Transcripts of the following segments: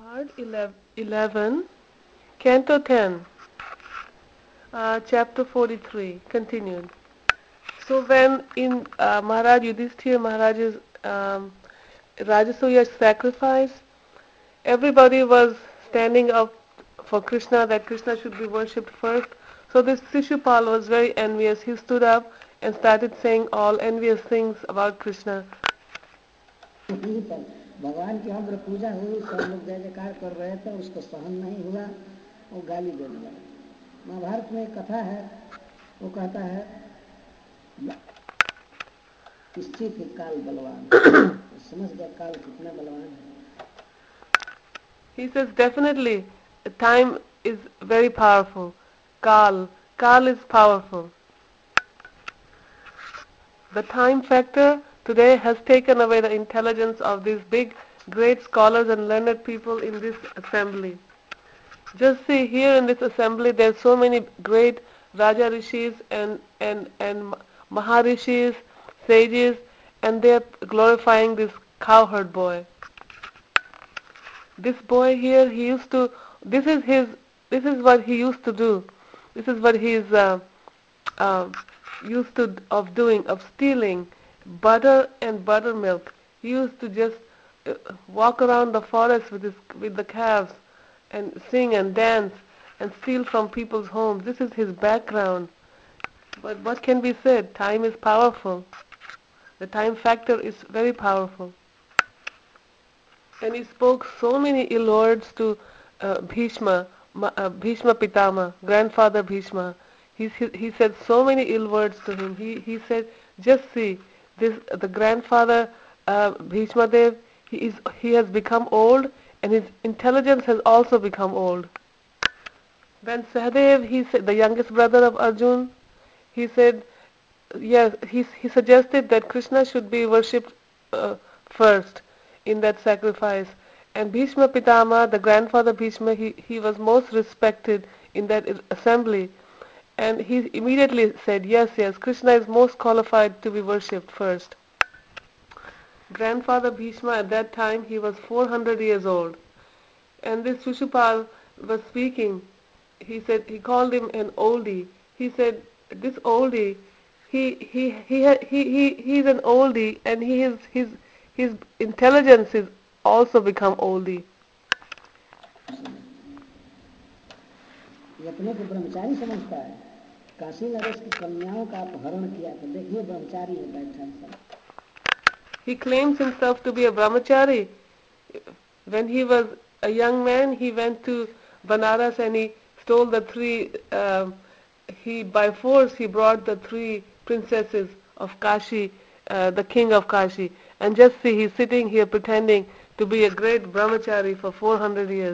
Part 11, Canto 10, Chapter 43, continued. So when in Maharaj Yudhishthira Maharaj's Rajasuya sacrifice, everybody was standing up for Krishna, that Krishna should be worshipped first. So this Shishupal was very envious. He stood up and started saying all envious things about Krishna. भगवान की हम पूजा हुई, सब लोग जय जयकार कर रहे थे, उसको सहन नहीं हुआ, वो गाली देने लगा। महाभारत में एक कथा है, वो कहता है निश्चित ही काल बलवान, समझ गया काल कितना बलवान है। He says definitely time is very powerful. Kal is powerful. The time factor today has taken away the intelligence of these big, great scholars and learned people in this assembly. Just see here in this assembly, there's so many great Raja Rishis and Maharishis, sages, and they're glorifying this cowherd boy. This boy here, this is what he used to do. This is what he's used to doing, of stealing butter and buttermilk. He used to just walk around the forest with the calves and sing and dance and steal from people's homes. This is his background. But what can be said? Time is powerful. The time factor is very powerful. And he spoke so many ill words to Bhishma, Bhishma Pitama, grandfather Bhishma. He said so many ill words to him. He said, just see, the grandfather Bhishma Dev, he has become old, and his intelligence has also become old. When Sahadev, he said, the youngest brother of Arjun, he said, yes, he suggested that Krishna should be worshipped first in that sacrifice. And Bhishma Pitama, the grandfather Bhishma, he was most respected in that assembly. And he immediately said, yes, Krishna is most qualified to be worshipped first. Grandfather Bhishma, at that time, he was 400 years old. And this Shishupal was speaking. He said, he called him an oldie. He said, this oldie, he's an oldie, and his intelligence is also become oldie. ये अपने को ब्रह्मचारी समझता है। काशी नरेश की कन्याओं का अपहरण किया, तो देखिए ब्रह्मचारी है बैठा है सब। He claims himself to be a brahmachari. When he was a young man, he went to Banaras and he stole the three. By force he brought the three princesses of Kashi, the king of Kashi. And just see, he's sitting here pretending to be a great brahmachari for 400 years.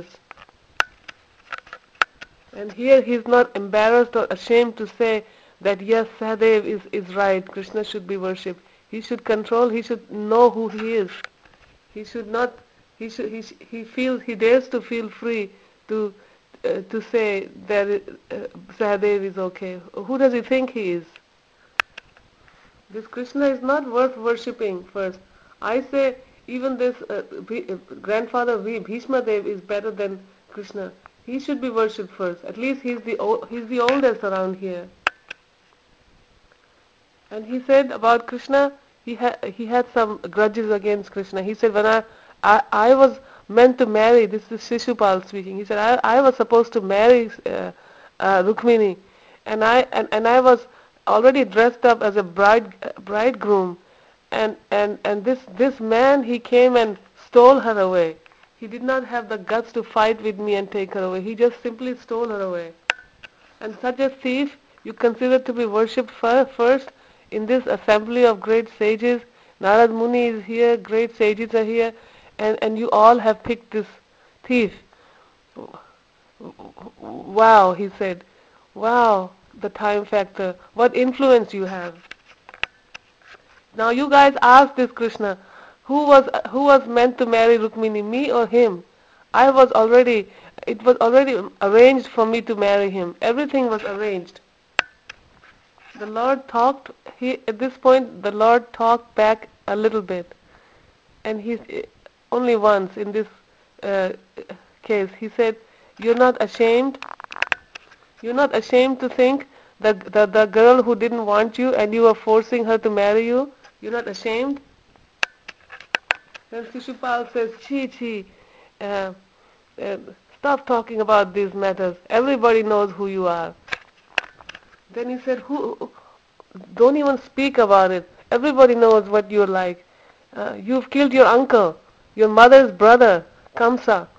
And here he's not embarrassed or ashamed to say that yes, Sahadev is right, Krishna should be worshipped. He should control, he should know who he is. He should not, he dares to feel free to say that Sahadev is okay. Who does he think he is? This Krishna is not worth worshipping first. I say even this grandfather Bhishma Dev is better than Krishna. He should be worshipped first. At least he's the oldest around here. And he said about Krishna, he had some grudges against Krishna. He said, when I was meant to marry, this is Shishupal speaking. He said, I was supposed to marry Rukmini, and I was already dressed up as a bridegroom, and this man, he came and stole her away. He did not have the guts to fight with me and take her away. He just simply stole her away. And such a thief you consider to be worshipped first in this assembly of great sages. Narad Muni is here, great sages are here, and you all have picked this thief. Wow, he said. Wow, the time factor. What influence you have. Now you guys ask this Krishna, who was meant to marry Rukmini, me or him? It was already arranged for me to marry him. Everything was arranged. The Lord talked, at this point the Lord talked back a little bit. And only once in this uh, case. He said, "You're not ashamed. You're not ashamed to think that the girl who didn't want you and you were forcing her to marry you. You're not ashamed." Then Shishupal says, "Chi chi, uh, uh, stop talking about these matters. Everybody knows who you are." Then he said, "Who? Don't even speak about it. Everybody knows what you're like. You've killed your uncle, your mother's brother, Kamsa.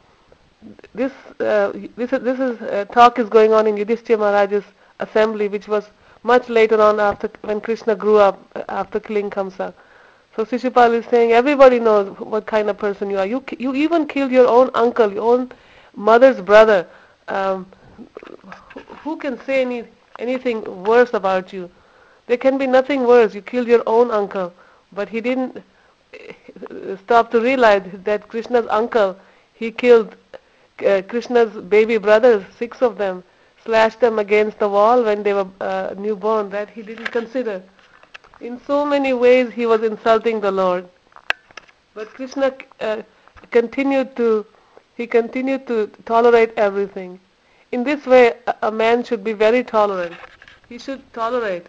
This is talk is going on in Yudhishthira Maharaj's assembly, which was much later on after when Krishna grew up after killing Kamsa. So Shishupal is saying everybody knows what kind of person you are. You even killed your own uncle, your own mother's brother. Um, who can say anything worse about you? There can be nothing worse. You killed your own uncle, but he didn't stop to realize that Krishna's uncle, he killed Krishna's baby brothers, 6 of them, slashed them against the wall when they were newborn. That he didn't consider. In so many ways he was insulting the Lord. But Krishna continued to tolerate everything. In this way, a man should be very tolerant. He should tolerate.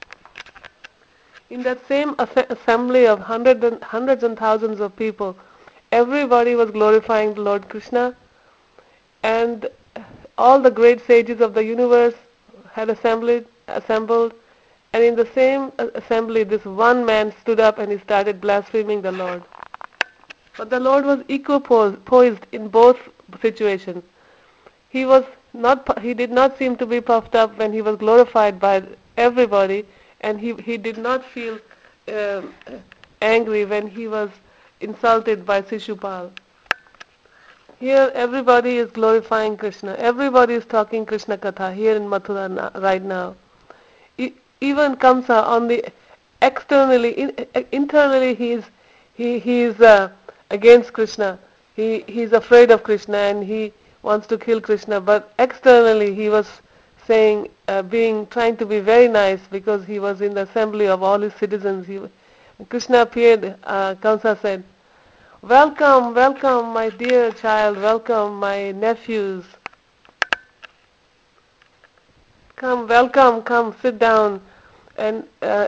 In that same assembly of hundreds and thousands of people, everybody was glorifying the Lord Krishna, and all the great sages of the universe had assembled, and in the same assembly, this one man stood up and he started blaspheming the Lord. But the Lord was equipoised in both situations. He was not. He did not seem to be puffed up when he was glorified by everybody, and he did not feel angry when he was insulted by Shishupal. Here everybody is glorifying Krishna. Everybody is talking Krishna Katha here in Mathura right now. Even Kamsa on the internally he is against Krishna. He's afraid of Krishna and he wants to kill Krishna. But externally he was saying, trying to be very nice because he was in the assembly of all his citizens. Krishna appeared. Kamsa said, "Welcome, welcome, my dear child. Welcome, my nephews. Come, welcome, come, sit down." And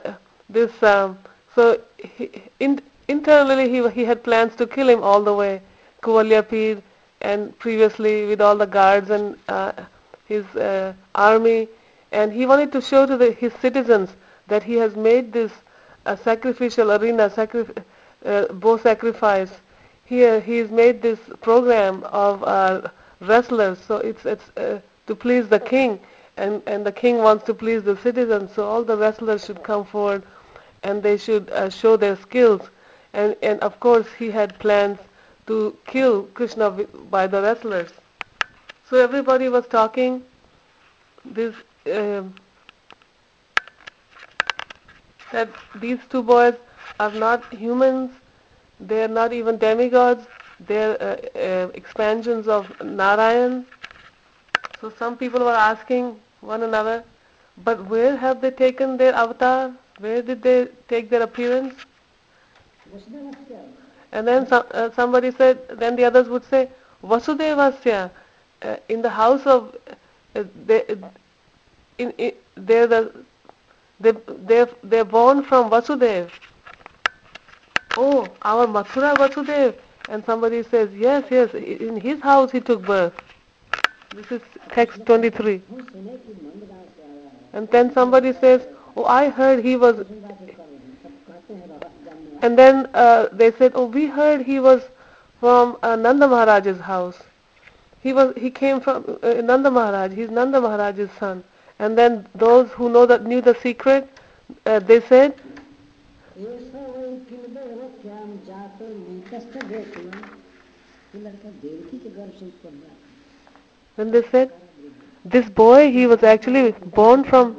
internally he had plans to kill him all the way, Kuvalya Peer, and previously with all the guards and his army, and he wanted to show to his citizens that he has made this sacrificial arena, bow sacrifice. Here he has made this program of wrestlers, so it's to please the king. And the king wants to please the citizens, so all the wrestlers should come forward and they should show their skills. And of course he had plans to kill Krishna by the wrestlers. So everybody was talking that these 2 boys are not humans, they are not even demigods, they are expansions of Narayan. So some people were asking one another, but where have they taken their avatar? Where did they take their appearance? And then somebody said, then the others would say, Vasudevasya, in the house of, they're born from Vasudev. Oh, our Mathura Vasudev. And somebody says, yes, in his house he took birth. This is text 23. And then somebody says, oh, I heard he was... And then they said, oh, we heard he was from Nanda Maharaj's house. He came from Nanda Maharaj. He's Nanda Maharaj's son. And then those who knew the secret, they said, then they said, this boy, he was actually born from,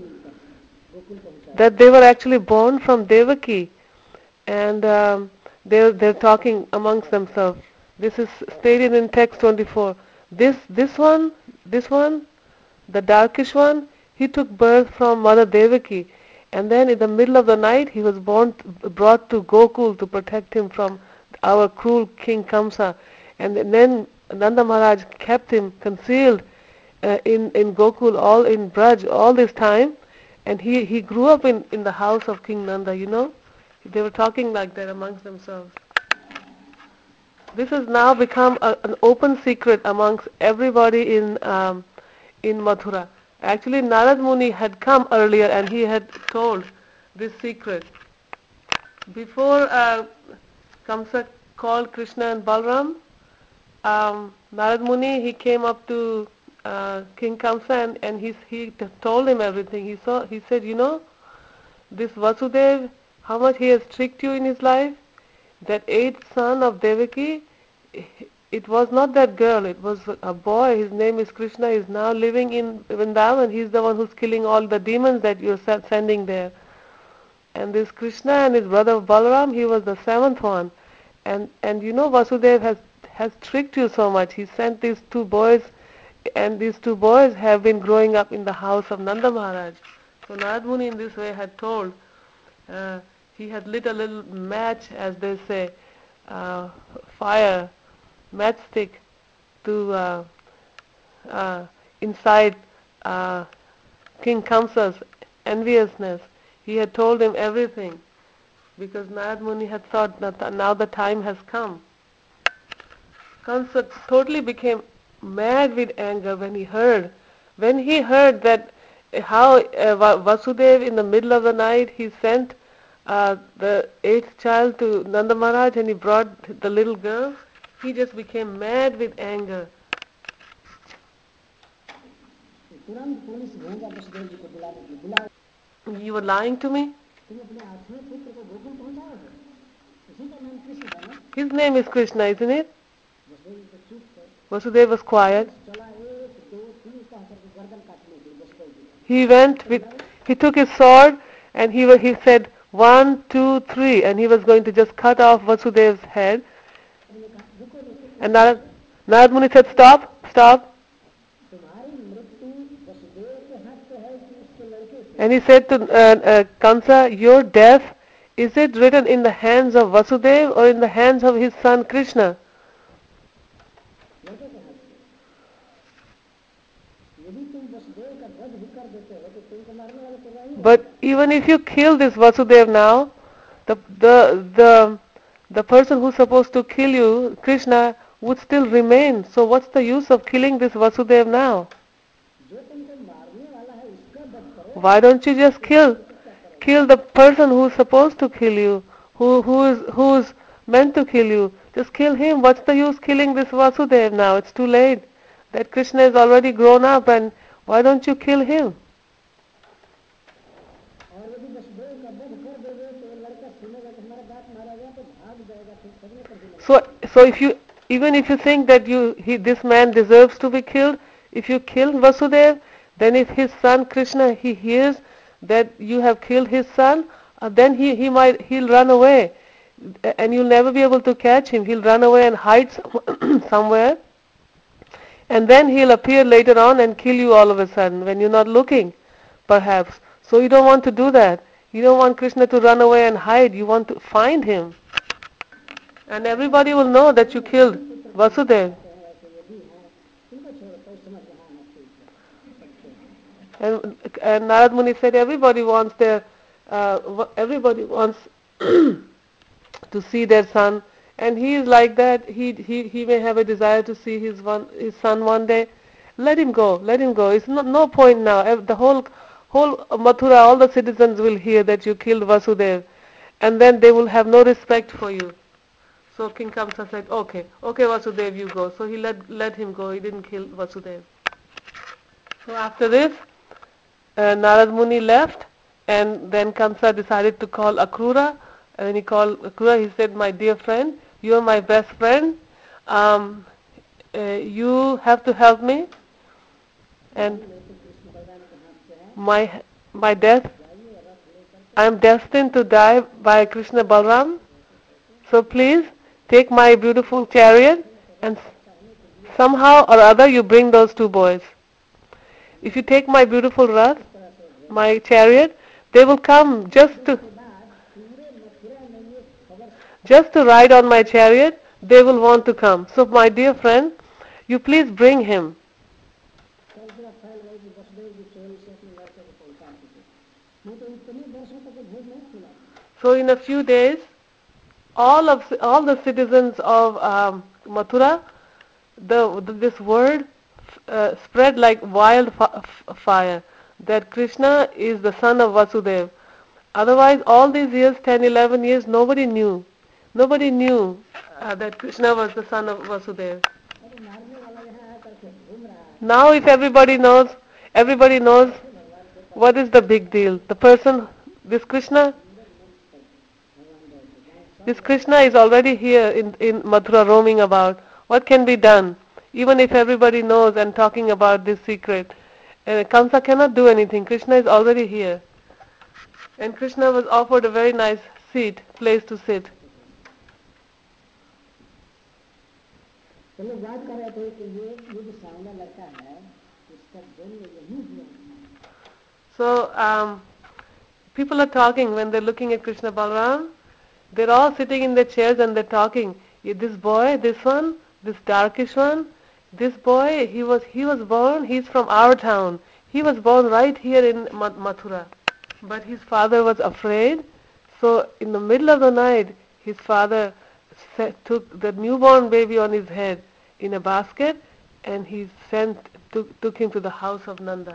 that they were actually born from Devaki. And they're talking amongst themselves. This is stated in text 24. This one, the darkish one, he took birth from Mother Devaki. And then in the middle of the night, he was brought to Gokul to protect him from our cruel King Kamsa. And then Nanda Maharaj kept him concealed in Gokul, all in Braj, all this time, and he grew up in the house of King Nanda. They were talking like that amongst themselves. This has now become an open secret amongst everybody in Mathura. Actually, Narad Muni had come earlier and he had told this secret. Before Kamsa called Krishna and Balram, Narad Muni, he came up to King Kamsa and he told him everything. He said, this Vasudev, how much he has tricked you in his life. That eighth son of Devaki, it was not that girl, it was a boy. His name is Krishna. He is now living in Vrindavan. He's the one who's killing all the demons that you're sending there. And this Krishna and his brother Balaram, he was the seventh one. And Vasudev has tricked you so much. He sent these two boys, and these two boys have been growing up in the house of Nanda Maharaj. So Narad Muni in this way had told, he had lit a little match, as they say, fire, matchstick, to incite King Kamsa's enviousness. He had told him everything, because Narad Muni had thought that now the time has come. Kamsa totally became mad with anger when he heard that how Vasudev in the middle of the night he sent the eighth child to Nanda Maharaj and he brought the little girl. He just became mad with anger. You were lying to me? His name is Krishna, isn't it? Vasudev was quiet. He took his sword and he said 1, 2, 3 and he was going to just cut off Vasudev's head. And Narad Muni said, stop. And he said to Kamsa, your death, is it written in the hands of Vasudev or in the hands of his son Krishna? But even if you kill this Vasudev now, the person who's supposed to kill you, Krishna, would still remain. So what's the use of killing this Vasudev now? Why don't you just kill the person who's supposed to kill you, who's meant to kill you? Just kill him. What's the use killing this Vasudev now? It's too late. That Krishna is already grown up, and why don't you kill him? So even if you think that this man deserves to be killed, if you kill Vasudev, then if his son Krishna, he hears that you have killed his son, then he'll run away, and you'll never be able to catch him. He'll run away and hide somewhere, and then he'll appear later on and kill you all of a sudden when you're not looking, perhaps. So you don't want to do that. You don't want Krishna to run away and hide. You want to find him. And everybody will know that you killed Vasudev. And Narad Muni said everybody wants to see their son, and he is like that. He may have a desire to see his son one day. Let him go. It's no point now. The whole Mathura, all the citizens will hear that you killed Vasudev, and then they will have no respect for you. So King Kamsa said, okay, Vasudev, you go. So he let him go. He didn't kill Vasudev. So after this, Narad Muni left, and then Kamsa decided to call Akrura. And when he called Akrura, he said, my dear friend, you are my best friend. You have to help me. And my death, I am destined to die by Krishna Balram. So please take my beautiful chariot and somehow or other you bring those two boys. If you take my beautiful Rath, my chariot, they will come just to ride on my chariot. they will want to come. So my dear friend, you please bring him. कल पूरा फैल गई कि वसुदेव जी स्वयं से अपने लड़के को पहुंचा चुके, नहीं तो इतने वर्षों तक भेद नहीं खुला। So in a few days, all the citizens of Mathura, this word spread like fire that Krishna is the son of Vasudeva. Otherwise, all these years, 10, 11 years, nobody knew. Nobody knew that Krishna was the son of Vasudeva. अरे मारने वाला यहाँ आकर के घूम रहा है, Now, if everybody knows what is the big deal. The person, this Krishna is already here in Mathura roaming about. What can be done? Even if everybody knows and talking about this secret, Kamsa cannot do anything. Krishna is already here. And Krishna was offered a very nice place to sit. तो लोग बात कर रहे थे कि ये जो सामने लड़का है, इसका जन्म यहीं हुआ। So, people are talking when they're looking at Krishna Balaram. They're all sitting in their chairs and they're talking. This boy, this one, this darkish one, this boy, he was born, he's from our town. He was born right here in Mathura. But his father was afraid. So in the middle of the night, his father took the newborn baby on his head in a basket and he took him to the house of Nanda.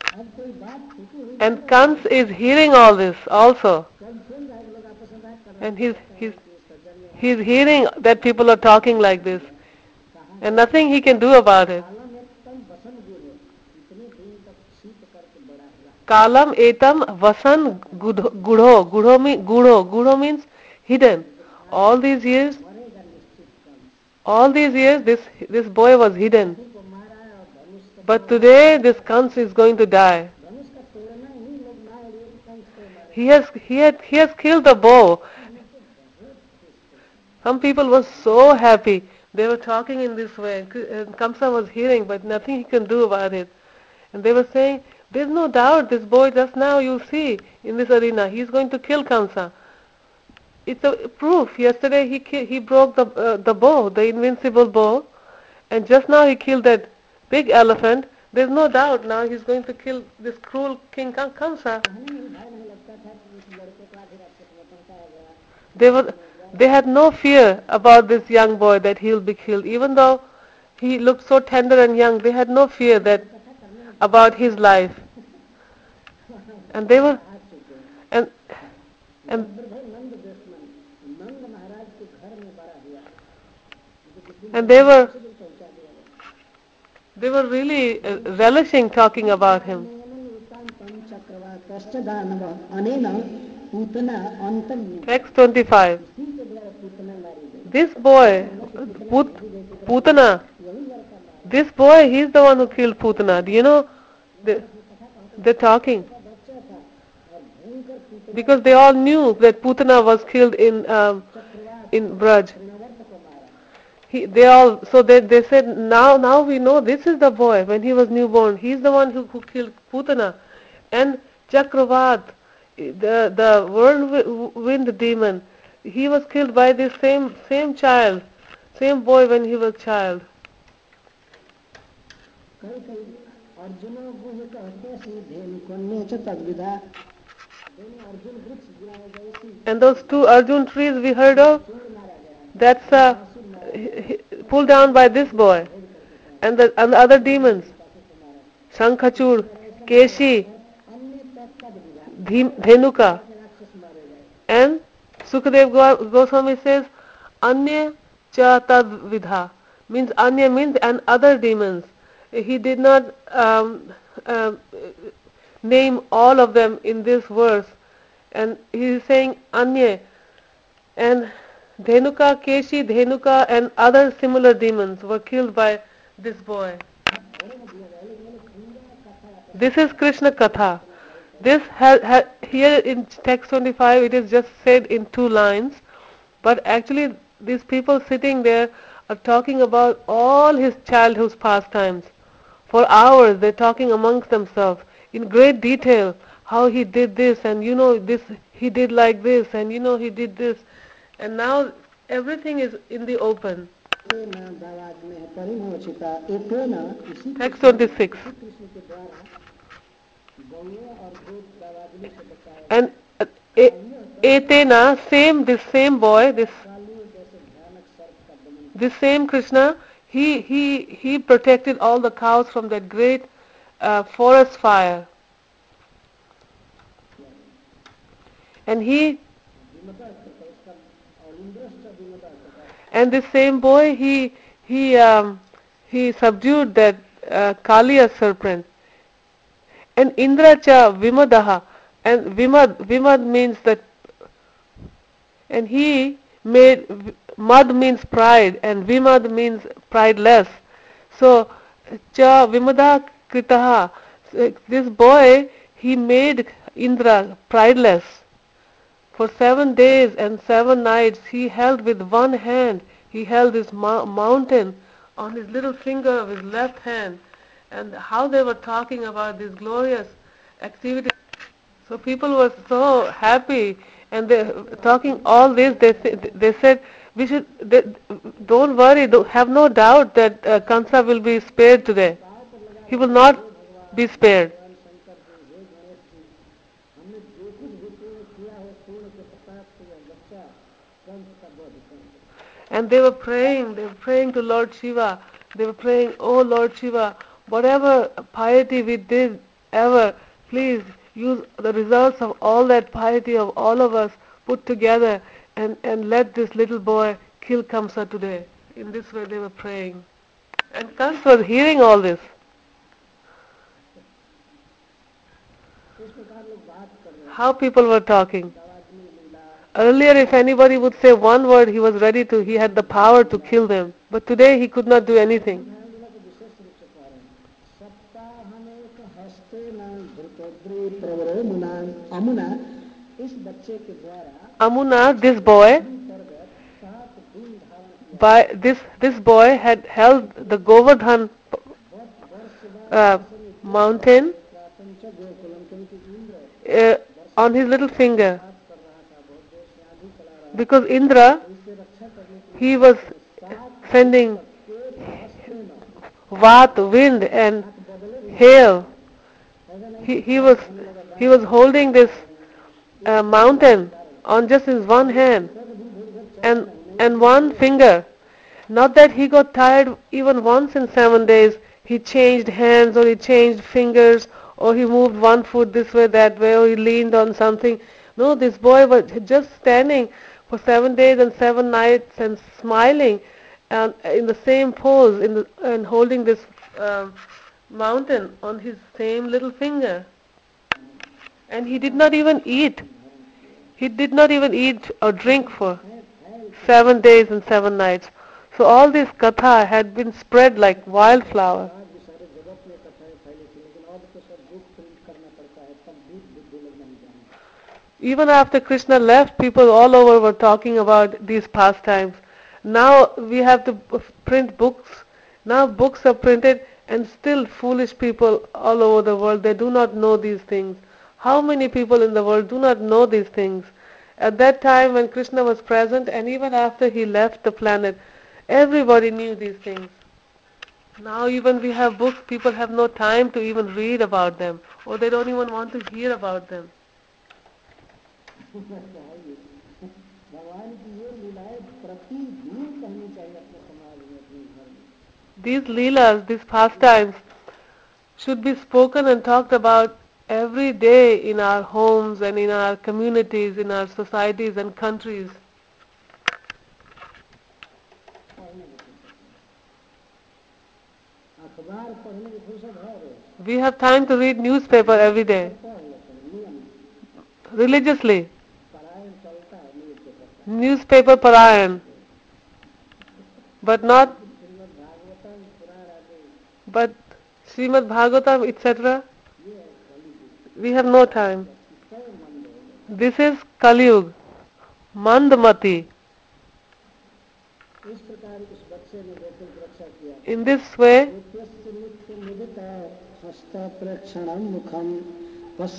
And Kans is hearing all this also. And he's hearing that people are talking like this. And nothing he can do about it. Kalam etam vasan gudho. Gudho means hidden. All these years, this boy was hidden. But today, this Kans is going to die. He has killed the bow. Some people were so happy. They were talking in this way. And Kamsa was hearing, but nothing he can do about it. And they were saying, there's no doubt this boy just now, you see, in this arena, he's going to kill Kamsa. It's a proof. Yesterday he broke the bow, the invincible bow. And just now he killed that big elephant. There's no doubt now he's going to kill this cruel King Kamsa. They had no fear about this young boy that he'll be killed. Even though he looked so tender and young, they had no fear about his life. And they were and they were really relishing talking about him. Text 25. This boy, Putana, this boy, he's the one who killed Putana. Do you know? They're talking. Because they all knew that Putana was killed in Braj. They said, now we know this is the boy when he was newborn. He's the one who killed Putana. And Chakravat, the whirlwind demon, he was killed by this same child, same boy when he was child. And those two Arjun trees we heard of, that's pulled down by this boy. And the other demons, Shankhachur, Keshi, Dhenuka. And Sukadev Goswami says, Anya cha tad vidha, means Anya means and other demons. He did not name all of them in this verse. And he is saying Anya. And Dhenuka, Keshi, Dhenuka and other similar demons were killed by this boy. This is Krishna Katha. This here in text 25 it is just said in 2 lines, but actually these people sitting there are talking about all his childhood's pastimes. For hours they're talking amongst themselves in great detail how he did this and this he did like this and he did this. And now everything is in the open. Text 26. And Etena, this same boy, this same Krishna, he protected all the cows from that great forest fire. And this same boy, he subdued that Kaliya serpent. And Indra cha Vimadaha, and Vimad means that, and he made, Mad means pride, and Vimad means prideless. So, cha Vimada Kritaha, this boy, he made Indra prideless. For 7 days and 7 nights, he held with one hand, he held this mountain on his little finger of his left hand. And how they were talking about this glorious activity. So people were so happy, and they talking all this. They said don't worry, have no doubt that Kansa will be spared today. He will not be spared. And they were praying to Lord Shiva. They were praying, oh Lord Shiva, whatever piety we did ever, please use the results of all that piety of all of us put together, and let this little boy kill Kamsa today. In this way they were praying. And Kans was hearing all this. How people were talking. Earlier, if anybody would say one word, he had the power to kill them. But today he could not do anything. Amuna, this boy, this boy had held the Govardhan mountain on his little finger. Because Indra, he was sending vat, wind, and hail. He was holding this mountain on just his one hand and one finger. Not that he got tired even once in 7 days. He changed hands, or he changed fingers, or he moved one foot this way, that way, or he leaned on something. No, this boy was just standing for 7 days and 7 nights and smiling in the same pose and holding this mountain on his same little finger. And he did not even eat. He did not even eat or drink for 7 days and 7 nights. So all this katha had been spread like wildflower. Even after Krishna left, people all over were talking about these pastimes. Now we have to print books. Now books are printed, and still foolish people all over the world, they do not know these things. How many people in the world do not know these things? At that time when Krishna was present, and even after he left the planet, everybody knew these things. Now even we have books, people have no time to even read about them, or they don't even want to hear about them. These leelas, these pastimes, should be spoken and talked about every day in our homes and in our communities, in our societies and countries. We have time to read newspaper every day. Religiously. Newspaper Parayan. But Srimad Bhagavatam, etc. We have no time. This is Kali Yuga. Mandamati. In this way,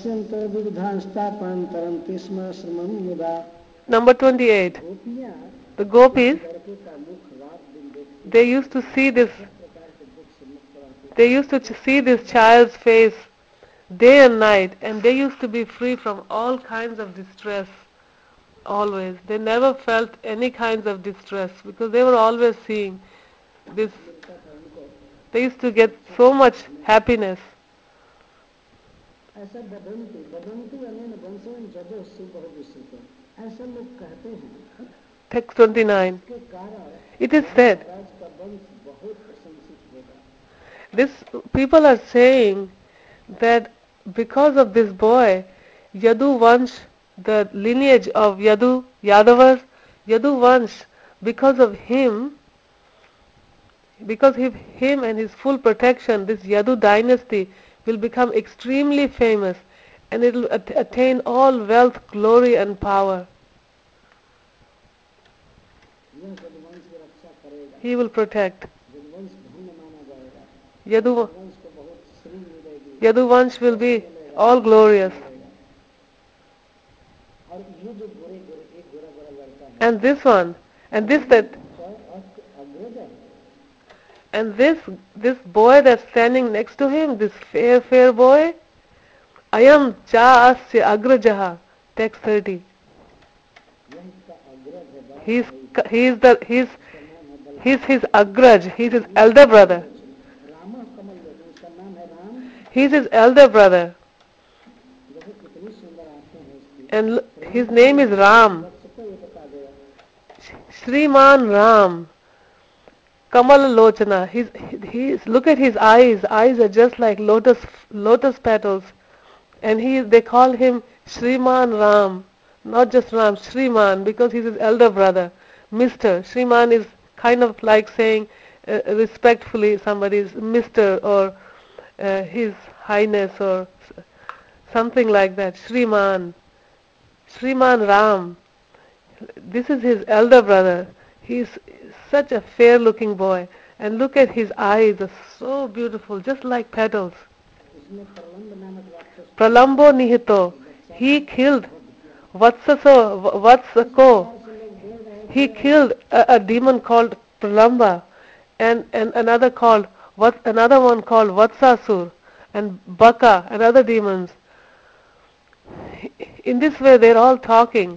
number 28. The gopis, लड़के का मुख रात दिन देखते they used to see this, सब प्रकार के दुख से मुक्त रहते they used to see this child's face day and night, and they used to be free from all kinds of distress. Always, they never felt any kinds of distress because they were always seeing this. मिलता था उनको। They used to get so much happiness. ऐसा बदंती बदंती अनेन वंशों जदो सुबह विश्रुत, ऐसा लोग कहते हैं। Text 29. इसके कारण It is said, महाराज का वंश बहुत प्रशंसित होगा। this people are saying that because of this boy, Yadu Vansh, the lineage of Yadavas, Yadu Vansh, because of him, because of him and his full protection, this Yadu dynasty will become extremely famous, and it will attain all wealth, glory and power. यह यदुवंश की रक्षा करेगा। He will protect. यदुवंश धन्य माना जाएगा। Yadu, यदुवंश को बहुत श्री मिलेगी। Yadu Vansh will be all glorious. और ये जो गोरे गोरे एक गोरा गोरा लड़का है, And this one, and this that, अग्रज है। and this boy that's standing next to him, this fair boy, Ayam cha asya agrajaha. Text 30. यह इसका अग्रज है। बाप He's है। he's इसका नाम है Balram. he's his agraj. He's his elder brother. Ram कमल लेकिन उसका नाम है Ram. He's his elder brother, जैसे कितनी सुंदर आंखें हैं इसकी। and his name is Ram. सबको ये बता देगा। Shriman Ram. Kamal Lochana. He's look at his eyes. Eyes are just like lotus petals, and they call him Shriman Ram, not just Ram, Shriman, because he's his elder brother. Mr. Shriman is kind of like saying respectfully somebody's Mr. or His Highness or something like that. Shriman Ram. This is his elder brother. He's such a fair-looking boy, and look at his eyes, are so beautiful, just like petals. इसमें प्रलंब नामक राक्षस Pralambo Nihito. He killed Vatsako. He killed a demon called Pralamba, and another one called Vatsasur, and Baka, and other demons. In this way, they're all talking.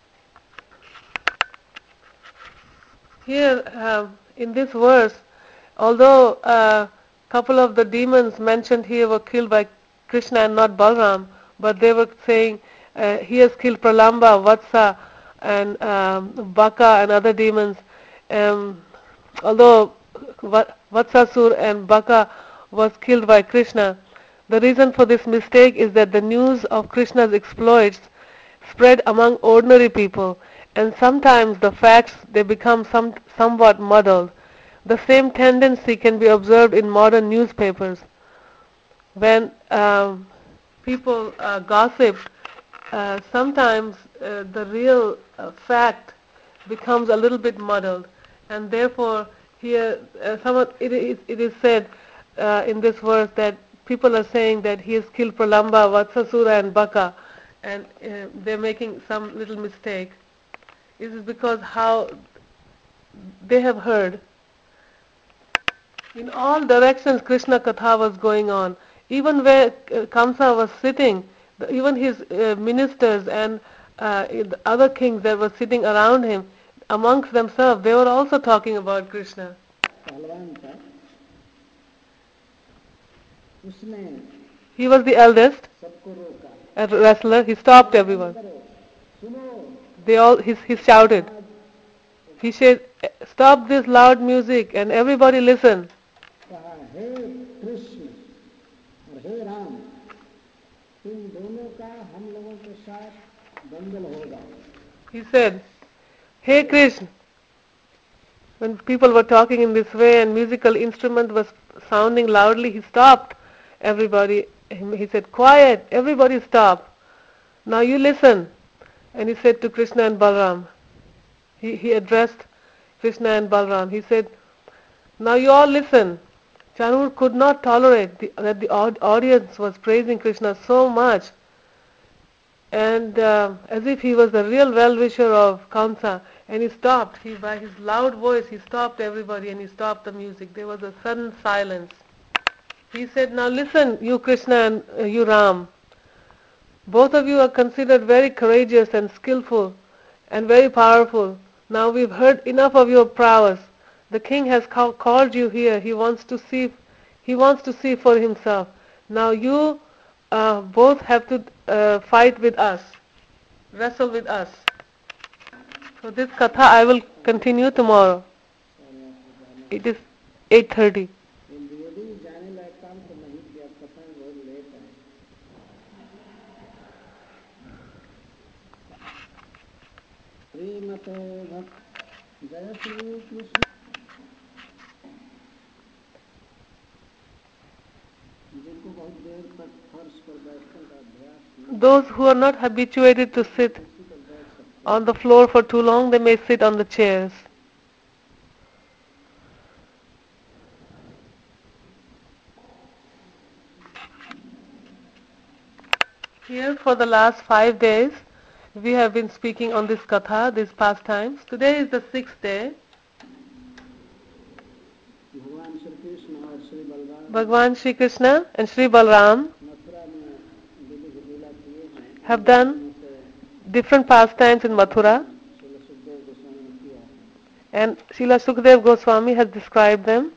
Here, in this verse, although a couple of the demons mentioned here were killed by Krishna and not Balram, but they were saying he has killed Pralamba, Vatsa, and Baka and other demons. Although Vatsasur and Baka was killed by Krishna, the reason for this mistake is that the news of Krishna's exploits spread among ordinary people, and sometimes the facts they become somewhat muddled. The same tendency can be observed in modern newspapers. When people gossip, sometimes the real fact becomes a little bit muddled, and therefore here it is said in this verse that people are saying that he has killed Pralamba, Vatsasura and Baka, and they're making some little mistake. This is because how they have heard. In all directions Krishna Katha was going on. Even where Kamsa was sitting, even his ministers and the other kings that were sitting around him, amongst themselves, they were also talking about Krishna. पहलवान था, उसने He was the eldest, सबको रोका। a wrestler. He stopped everyone. सुनो, He shouted. He said, "Stop this loud music and everybody listen." कहा हे कृष्ण और हे राम, इन दोनों का हम लोगों के साथ दंगल होगा। He said, "Hey Krishna." When people were talking in this way and musical instrument was sounding loudly, he stopped everybody. He said, "Quiet, everybody stop. Now you listen." And he said to Krishna and Balram, he addressed Krishna and Balram. He said, "Now you all listen." Chanur could not tolerate that the audience was praising Krishna so much. and as if he was the real well-wisher of Kamsa, and he stopped. He, by his loud voice, he stopped everybody and he stopped the music. There was a sudden silence. He said, "Now listen, you Krishna and you Ram. Both of you are considered very courageous and skillful and very powerful. Now we've heard enough of your prowess. The king has called you here. He wants to see for himself. Now you both have to fight with us, wrestle with us." So this katha I will continue tomorrow. It is 8:30. यदि जाने लायक काम तो नहीं किया, कथा में बहुत late है। श्रीमते भक्त जय श्री कृष्ण। जिनको बहुत देर तक फर्श पर बैठने का अभ्यास, Those who are not habituated to sit on the floor for too long, they may sit on the chairs. Here for the last 5 days, we have been speaking on this katha, these pastimes. Today is the 6th day. भगवान श्री कृष्ण और Shri Balram, Bhagwan Shri Krishna and Shri Balram Mathura में विधि लीला किए हैं। have done different pastimes in Mathura, Srila Sukhdev Goswami ने किया है। and Srila Sukdev Goswami has described them,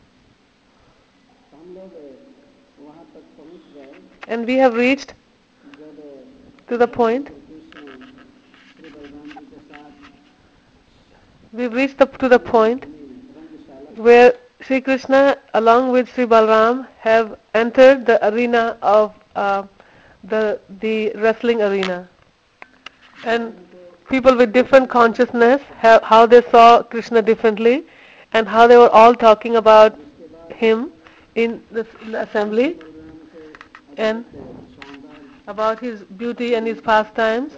हम लोग वहाँ तक पहुँच गए and we have reached जब to the point. Krishna Shri Balram ji के साथ We've reached to the point Rangshala where Sri Krishna along with Sri Balram have entered the arena of the wrestling arena, and people with different consciousness how they saw Krishna differently, and how they were all talking about him in the assembly and about his beauty and his pastimes.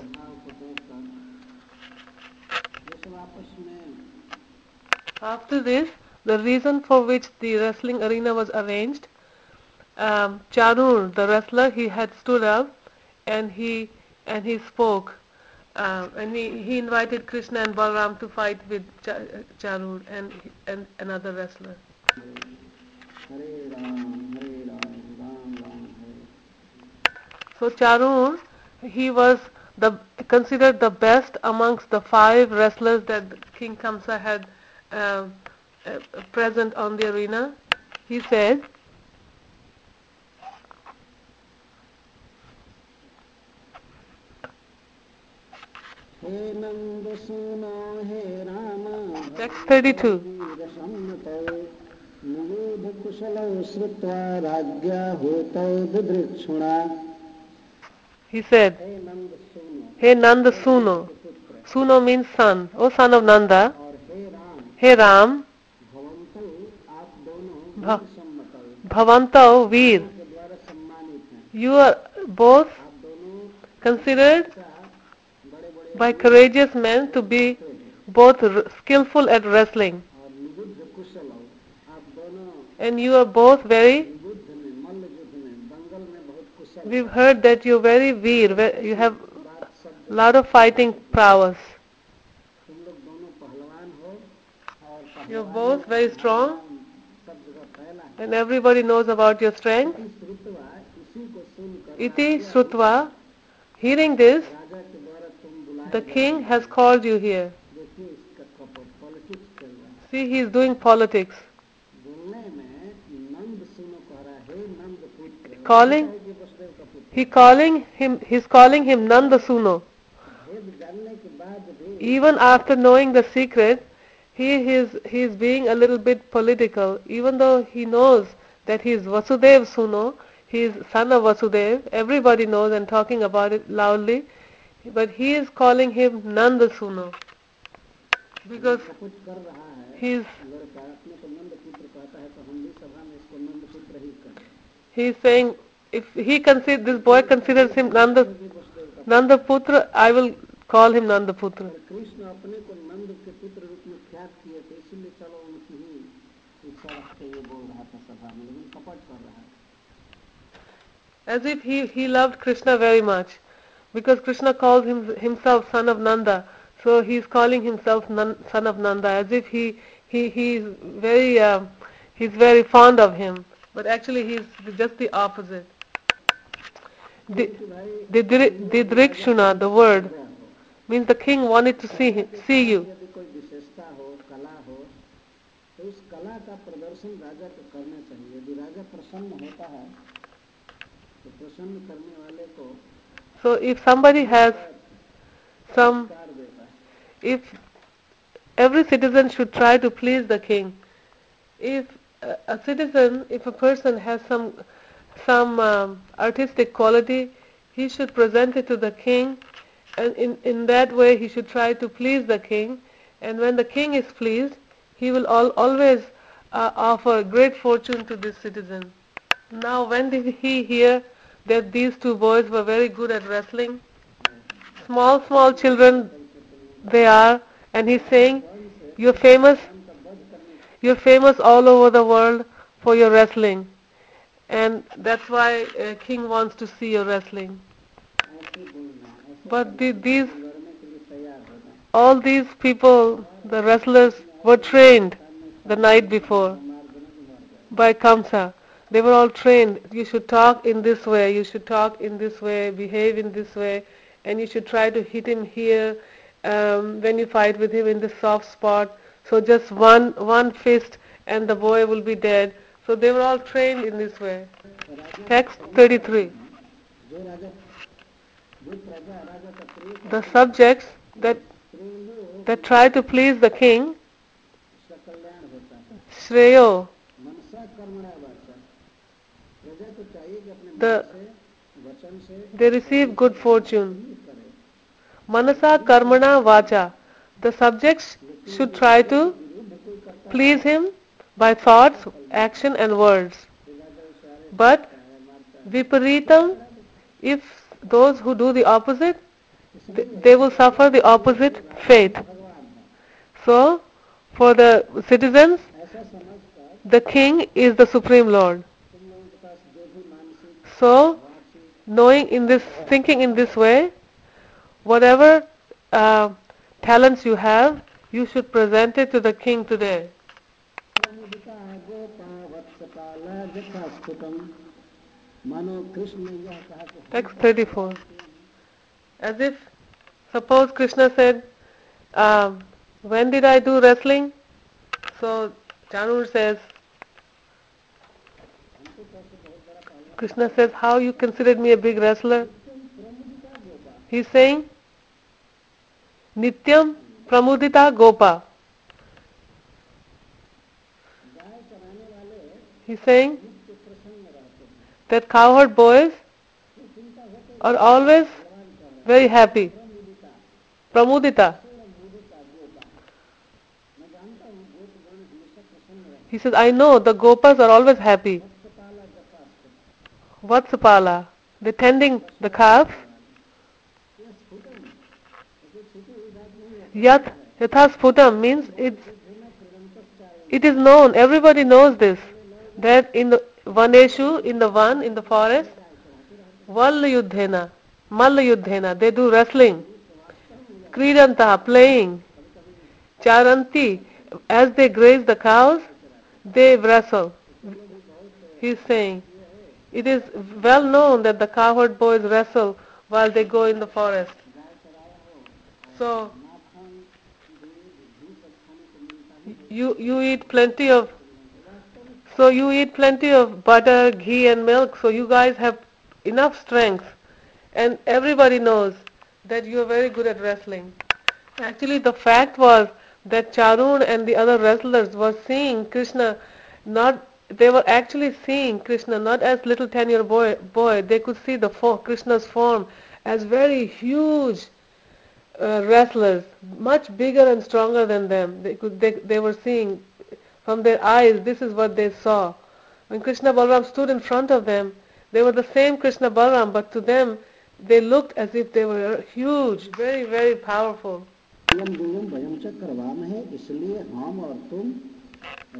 After this, the reason for which the wrestling arena was arranged, Charur, the wrestler, he had stood up and he spoke, and he invited Krishna and Balram to fight with Charur and another wrestler. Hare Ram Ram Ram Hare. So Charur, he was considered the best amongst the 5 wrestlers that King Kamsa had present on the arena. He said, हे नंद सुनो हे Ram, text 32. निवेद कुशलौ श्रुत्वा राज्ञा होतौ दिदृक्षुणा। He said, हे नंद सुनो, "Hey Nanda Suno." Suno means son, O son of Nanda. और हे Ram, Hey Ram, भवन्तौ आप दोनों Bha- सम्मतौ Bhavantau Veer. के द्वारा सम्मानित हैं। You are both आप दोनों considered बड़े बड़े by courageous men to be both skillful at wrestling, और निबुद्ध कुशलौ, आप दोनों and you are both very. युद्ध में, मल्ल युद्ध में, दंगल में बहुत कुशल। We've heard that you're very veer. You have बात शब्द a lot of fighting prowess. तुम लोग दोनों पहलवान हो और You're both very strong, सब जगह फैला है। and everybody knows about your strength. श्रुत्वा, इसी को सुनकर Iti Shrutva, hearing this, राजा के द्वारा तुम बुलाए the king has called you here. देखिए इसका कपट पॉलिटिक्स चल रहा है। See, he is doing politics. बोलने में नंद सुनो कह रहा है, हे नंद पुत्र, Calling, है कि वसुदेव का पुत्र। he's calling him Nanda Suno. भेद जानने के बाद भी Even after knowing the secret, he is being a little bit political. Even though he knows that he is Vasudev Suno, he is son of Vasudev, everybody knows and talking about it loudly, but he is calling him Nanda Suno. Because कपट कर रहा है he is लड़का, अपने को नंद पुत्र कहता है, तो हम भी सभा में इसको नंद पुत्र ही करें। he is saying, if this boy considers him Nanda Putra, I will call him Nanda Putra. और कृष्ण अपने को नंद के पुत्र रूप में ख्यात किए थे, इसलिए चलो उनकी ही इच्छा रखते हुए बोल रहा था सभा में, लेकिन कपट कर रहा है। As if he loved Krishna very much. Because Krishna calls himself son of Nanda, so he's calling himself son of Nanda, as if he's very he's very fond of him, but actually he's just the opposite. Didrikshuna, the word, means the king wanted to see you. यदि कोई विशेषता हो, कला हो, तो उस कला का प्रदर्शन राजा को करना चाहिए. यदि राजा प्रसन्न होता है, तो प्रसन्न करने वाले को So if somebody has some, if every citizen should try to please the king. If a citizen, if a person has some artistic quality, he should present it to the king, and in that way he should try to please the king. And when the king is pleased, he will always offer great fortune to this citizen. Now, when did he hear that these two boys were very good at wrestling? Small children they are, and he's saying, you're famous all over the world for your wrestling, and that's why king wants to see your wrestling. But all these people, the wrestlers, were trained the night before by Kamsa. They were all trained. You should talk in this way, you should talk in this way, behave in this way, and you should try to hit him here when you fight with him in the soft spot. So just one fist and the boy will be dead. So they were all trained in this way. Text 33. The subjects that try to please the king, Shreyo, they receive good fortune. Manasa Karmana Vacha, the subjects should try to please him by thoughts, action and words. But Viparitam, if those who do the opposite, they will suffer the opposite fate. So, for the citizens, the king is the Supreme Lord. So, thinking in this way, whatever talents you have, you should present it to the king today. Text 34. As if, suppose Krishna said, when did I do wrestling? So Chanur says, Krishna says, how you considered me a big wrestler? He's saying, Nityam Pramudita Gopa. He's saying that cowherd boys are always very happy. Pramudita. He says, I know the Gopas are always happy. Vatsapala. They're tending the calf. Yat Yathasputam means it is known, everybody knows this, that in the Vaneshu, in the forest, Vallayudhena, Mallayudhena, they do wrestling. Kridantaha, playing. Charanti, as they graze the cows, they wrestle. He's saying, it is well known that the cowherd boys wrestle while they go in the forest. So, you eat plenty of butter, ghee and milk, so you guys have enough strength. And everybody knows that you are very good at wrestling. Actually, the fact was that Charun and the other wrestlers were seeing Krishna they were actually seeing Krishna not as little 10-year boy. They could see Krishna's form as very huge wrestlers, much bigger and stronger than them. They were seeing from their eyes, this is what they saw. When Krishna Balaram stood in front of them, they were the same Krishna Balaram, but to them, they looked as if they were huge, very, very powerful.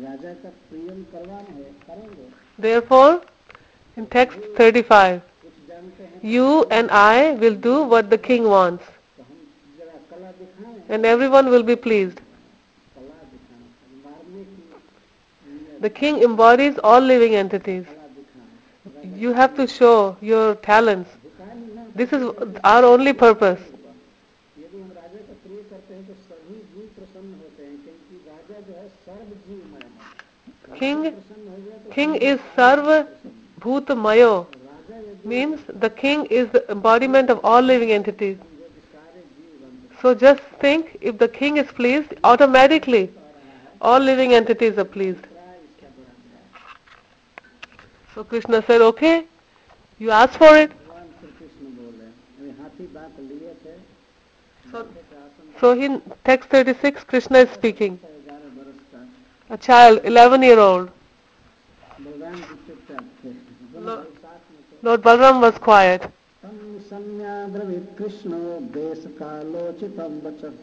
Therefore, in text 35, जानते हैं You and I will do what the king wants, तो हम जरा कला दिखाएं, and everyone will be pleased. कला दिखाएं, मारने की नियत The king embodies all living entities. कला दिखाएं, You have to show your talents. भिखारी न This is our only purpose. यदि हम राजा का प्रिय करते हैं तो सभी जीव प्रसन्न होते हैं, क्योंकि राजा जो है सर्व जीवमय है। King, प्रसन्न हो गया तो king is Sarva Bhuta Mayo, राजा यदि means the king is the embodiment of all living entities. समझो कि सारे जीव बंद So just think, if the king is pleased, automatically all living entities are pleased. प्राय इसका बड़ा है। So Krishna said, okay, you asked for it. भगवान श्री कृष्ण बोल रहे हैं, अभी हाथी दांत लिए थे, So in text 36, Krishna is speaking. 11 बरस का A child, 11-year-old. Balram ji चुपचाप थे, दोनों भाई साथ में थे। Lord Balram was quiet. तम संज्ञा ब्रवीत कृष्ण देश कालोचितम वचन।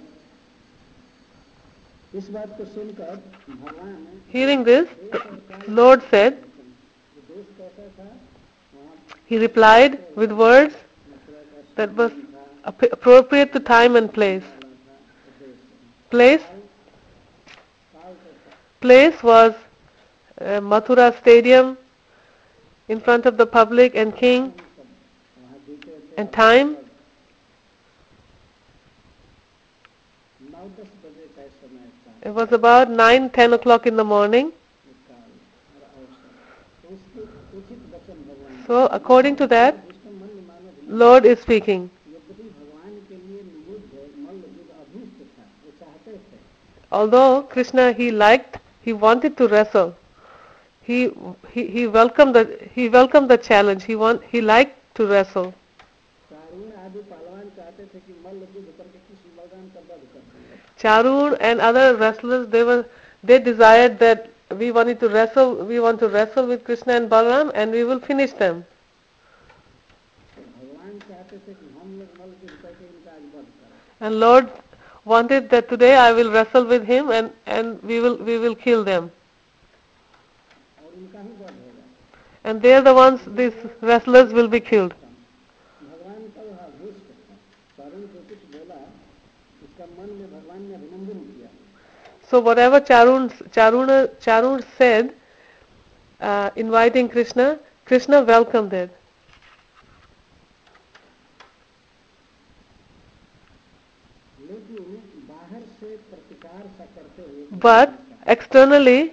इस बात को सुनकर भगवान ने Hearing this, the Lord said, देश कैसा था, वहाँ he replied with words that was appropriate to time and place. Place, place was Mathura Stadium in front of the public and king, and time 9-10 बजे का समय था, it was about 9-10 o'clock in the morning. काल और अवसर, तो उसके उचित वचन भगवान So according to that, Krishna Malla Manav Lord is speaking. यद्यपि भगवान के लिए युद्ध मल्ल युद्ध अभीष्ट था, वो चाहते थे, Although Krishna he wanted to wrestle. He welcomed the challenge. He liked to wrestle. चारुण आदि पहलवान चाहते थे कि मल्ल युद्ध करके कृष्ण बलराम का वध कर दें। Charun and other wrestlers, they desired that we want to wrestle with Krishna and Balaram, and we will finish them. भगवान चाहते थे कि हम लोग मल्ल युद्ध करके इनका आज वध करें, And Lord wanted that today I will wrestle with him, and we will kill them. और उनका ही वध होगा। And they are the ones, these wrestlers will be killed. भगवान का वह अभीष्ट था, चारुण जो कुछ बोला उसका मन में भगवान ने अभिनंदन किया। So whatever Charun said, inviting Krishna, Krishna welcomed it. लेकिन बाहर से प्रतिकार सा करते हुए But externally,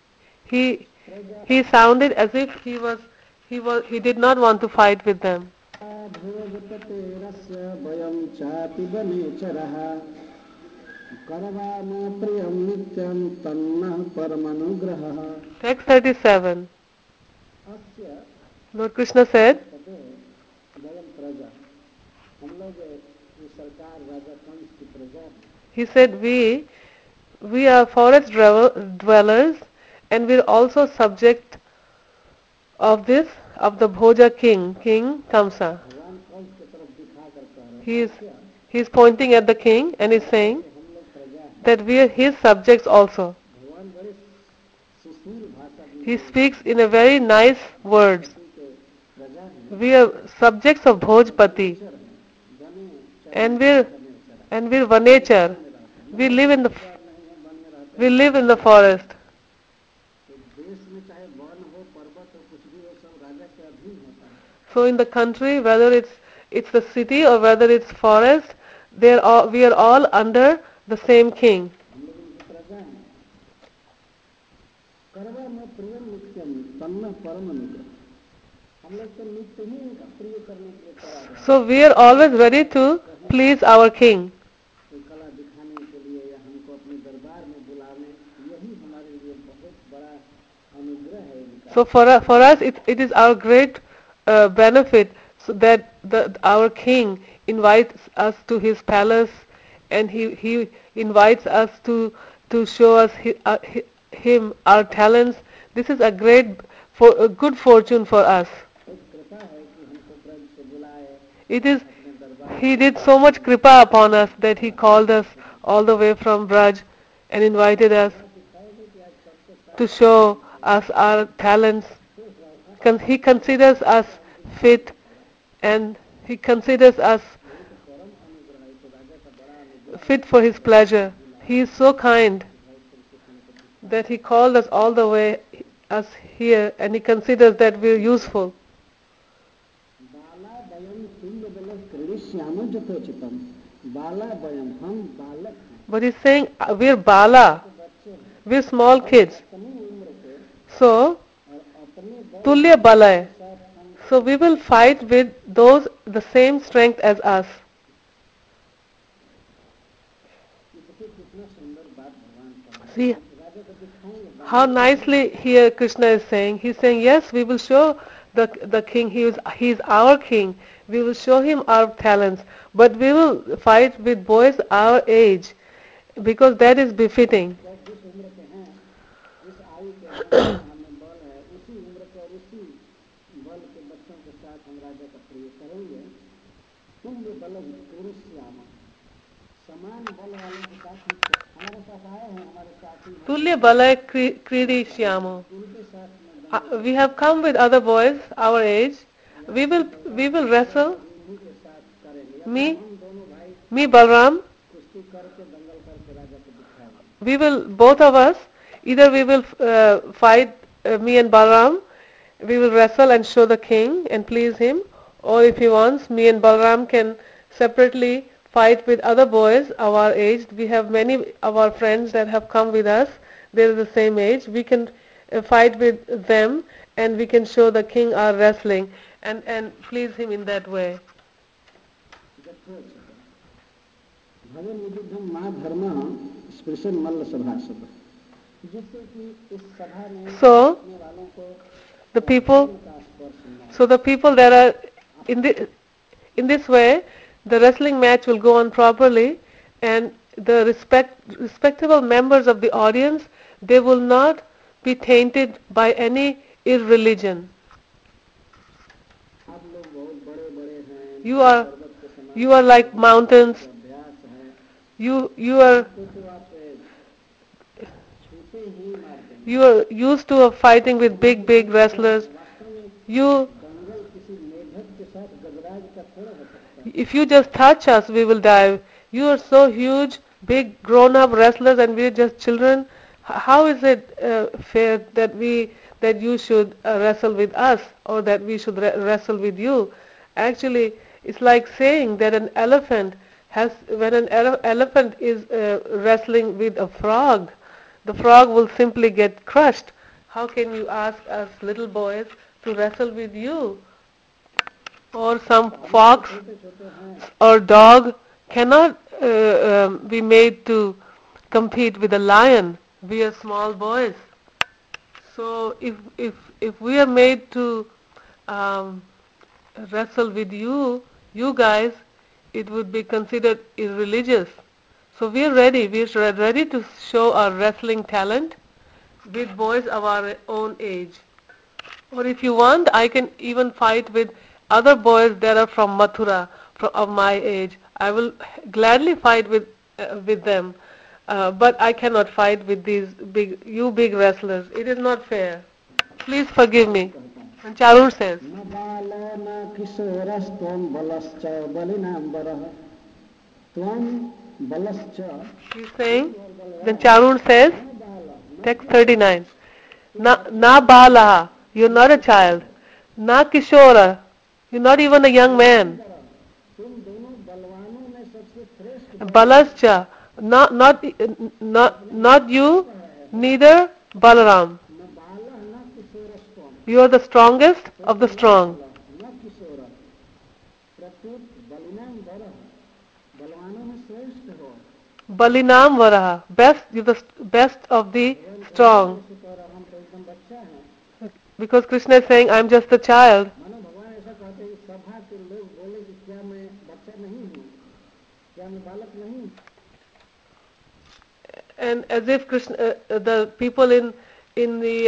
he sounded as if he did not want to fight with them. भोजपतेरस्य वयं चापि वनेचरः करवाम प्रियं नित्यं तन्नः परमनुग्रहः। Text 37. अस्य Lord Krishna said, तदे वयं प्रजा, हम लोग ये सरकार राजा कंस की प्रजा हैं। he said, we are forest dwellers, and we are also subject of the Bhoja king Kamsa. भगवान कंस की तरफ दिखा कर कह रहे He हैं is pointing at the king and is saying कि हम लोग प्रजा हैं। that we are his subjects also. भगवान बड़े सुशील भाषा में He speaks in a very nice words. के प्रजा हैं, We are subjects of Bhojpati, बने and we're Vanechar. We live in the forest. तो देश में चाहे वन हो पर्वत हो कुछ भी हो, सब राजा के अधीन होता है। So in the country, whether it's the city or whether it's forest, we are all under the same king. हम लोग इनकी प्रजा हैं। करवा में प्रियम नित्यम तन्नः परम अनुग्रह, हम लोग तो नित्य ही इनका प्रिय करने के लिए तैयार हैं। So we are always ready to please our king. कोई कला दिखाने के लिए या हमको अपने दरबार में बुलाने, यही हमारे लिए बहुत बड़ा अनुग्रह है इनका। So for us, it is our great benefit, so that our king invites us to his palace, and he invites us to show us him our talents. This is a good fortune for us. बहुत कृपा है कि हमको ब्रज से बुलाए, It is अपने दरबार he did so much kripa upon us that he called us all the way from Braj and invited us दिखाएगा कि आज सबसे to show us our talents. He considers us fit and he considers us fit for his pleasure. He is so kind that he called us all the way us here, and he considers that we are useful. But he's saying we're bala, we're small kids. So tulya balay. So we will fight with those the same strength as us. See how nicely here Krishna is saying. He's saying, yes, we will show the king. He is our king. We will show him our talents, but we will fight with boys our age, because that is befitting. Tulya balay kridi shyamo. We have come with other boys our age. We will wrestle. Me Balram. We will, both of us, either we will fight, me and Balram. We will wrestle and show the king and please him, or if he wants, me and Balram can separately fight with other boys of our age. We have many of our friends that have come with us. They're the same age. We can fight with them, and we can show the king our wrestling and please him in that way. So the people that are in this way, the wrestling match will go on properly, and the respectable members of the audience, they will not be tainted by any irreligion. You are like mountains. You are used to fighting with big wrestlers. If you just touch us, we will die. You are so huge, big, grown-up wrestlers, and we are just children. How is it fair that you should wrestle with us, or that we should wrestle with you? Actually, it's like saying that an elephant when an elephant is wrestling with a frog, the frog will simply get crushed. How can you ask us little boys to wrestle with you? Or some fox or dog cannot be made to compete with a lion. We are small boys. So if we are made to wrestle with you guys, it would be considered irreligious. So we are ready. We are ready to show our wrestling talent with boys of our own age. Or if you want, I can even fight with other boys that are from Mathura, of my age. I will gladly fight with them, but I cannot fight with these big wrestlers. It is not fair. Please forgive me. And Charur says, he's saying, then Charur says, text 39, na balaha, you're not a child. Na kishora, you're not even a young man. Balascha, not you, neither Balaram. You are the strongest of the strong. Balinam Varaha, you're the best of the strong. Because Krishna is saying, I'm just a child. And as if Krishna, the people in the,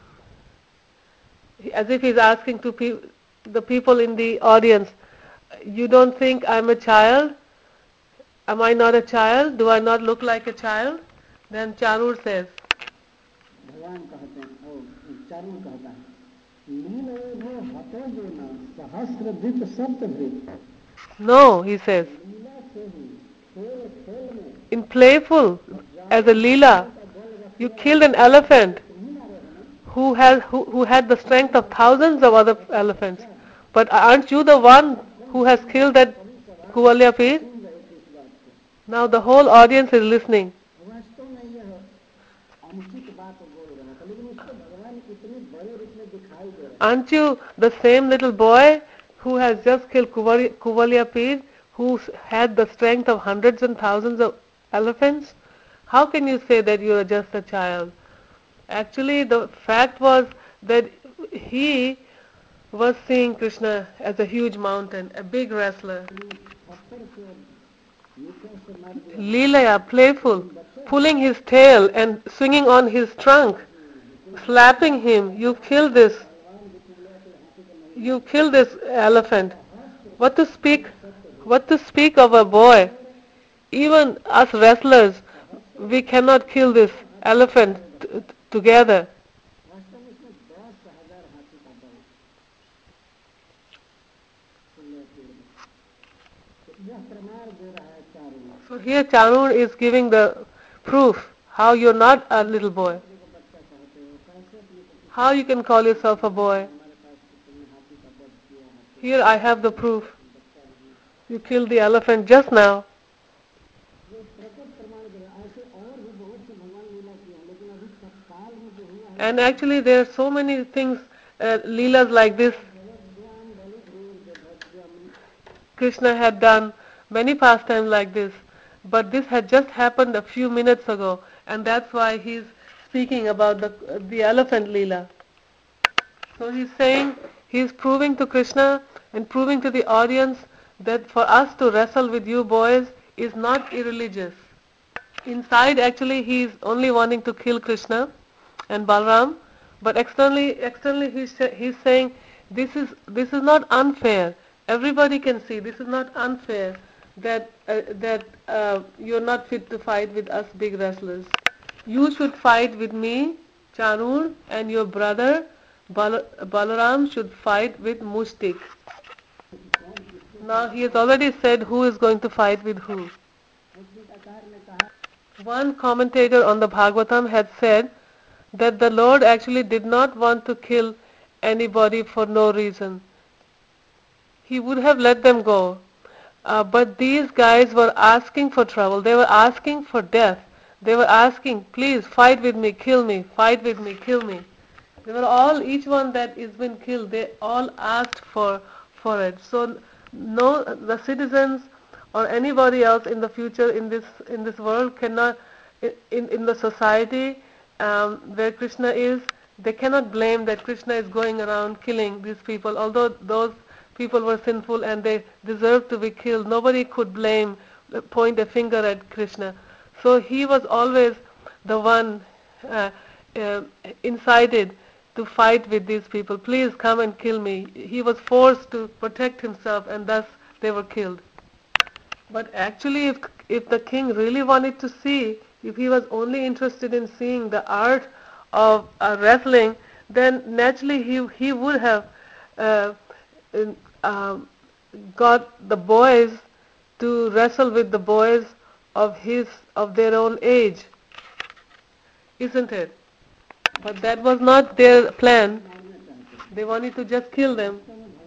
as if he's asking to the people in the audience, you don't think I'm a child? Am I not a child? Do I not look like a child? Then Charur says, लीलोधो हतो देना सहस्रदीप सप्तभृत. No, he says. लीला से ही खेल खेल में In playful, as a leela, you killed an elephant who had the strength of thousands of other elephants. But aren't you the one who has killed that Kuvalya Peer? Now the whole audience is listening. वास्तव में यह अनुचित बात बोल रहा था, लेकिन उसको भगवान इतने बड़े रूप में दिखाई दे रहे हैं. Aren't you the same little boy who has just killed Kuvalya Peer, who had the strength of hundreds and thousands of elephants? How can you say that you are just a child? Actually, the fact was that he was seeing Krishna as a huge mountain, a big wrestler. पत्थर से नीचे से मार दिया. Leelaya, playful, pulling his tail and swinging on his trunk, slapping him. You killed this. You killed this elephant. What to speak? What to speak of a boy? Even us wrestlers, we cannot kill this elephant together. वास्तव में इसमें 10,000 हाथी का बल यह प्रमाण दे रहा है चारों. So here Chanur is giving the proof how you're not a little boy. How you can call yourself a boy. Here I have the proof. You killed the elephant just now. And actually there are so many things, leelas like this. Krishna had done many pastimes like this. But this had just happened a few minutes ago. And that's why he's speaking about the elephant leela. So he's saying, he's proving to Krishna and proving to the audience that for us to wrestle with you boys is not irreligious. Inside actually he's only wanting to kill Krishna and Balram, but externally he's saying this is not unfair. Everybody can see this is not unfair that you're not fit to fight with us big wrestlers. You should fight with me, Chanur, and your brother Balaram should fight with Mushtik. Now he has already said who is going to fight with who. One commentator on the Bhagavatam had said that the Lord actually did not want to kill anybody for no reason. He would have let them go. But these guys were asking for trouble. They were asking for death. They were asking, please fight with me, kill me, fight with me, kill me. They were all, each one that is been killed, they all asked for it. So no, the citizens or anybody else in the future in this world cannot, in the society where Krishna is, they cannot blame that Krishna is going around killing these people. Although those people were sinful and they deserved to be killed, nobody could point a finger at Krishna. So he was always the one incited to fight with these people. Please come and kill me. He was forced to protect himself, and thus they were killed. But actually, if the king really wanted to see, if he was only interested in seeing the art of wrestling, then naturally he would have got the boys to wrestle with the boys of their own age, isn't it? But that was not their plan. They wanted to just kill them.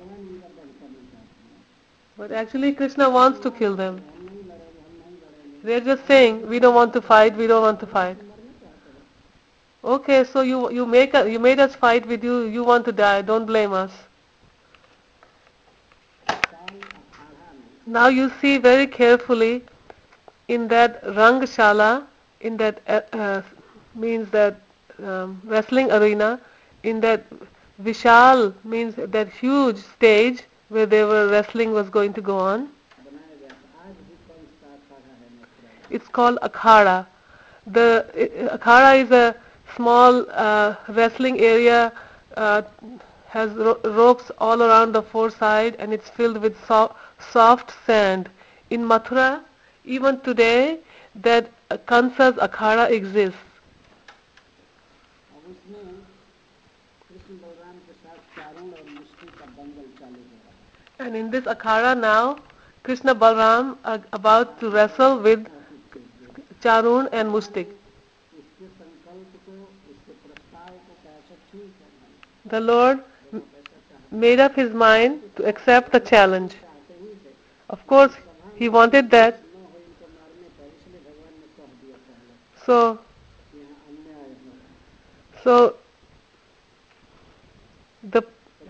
But actually Krishna wants to kill them. They're just saying, we don't want to fight, we don't want to fight. Okay, so you made us fight with you, you want to die, don't blame us. Now you see very carefully in that Rangashala, in that means that wrestling arena, in that Vishal means that huge stage where they were wrestling was going to go on. It's called Akhada. The Akhada is a small wrestling area, has ropes all around the four sides, and it's filled with soft sand. In Mathura, even today, that Kansa's Akhada exists. Krishna Balram के साथ चारण और मुष्टि का दंगल चालू हो रहा है। And in this akhada now, Krishna Balram are about to wrestle with Charun and Mustik. इसके संकल्प को, इसके प्रस्ताव को कैसा ठीक है भाई, The Lord जब आप ऐसा चाहते made up his mind to accept the challenge. चाहते ही थे, Of course, he wanted that. न हो इनको मारने पर, इसलिए भगवान ने कह दिया पहले So, यहाँ अन्याय हो रहा है। so the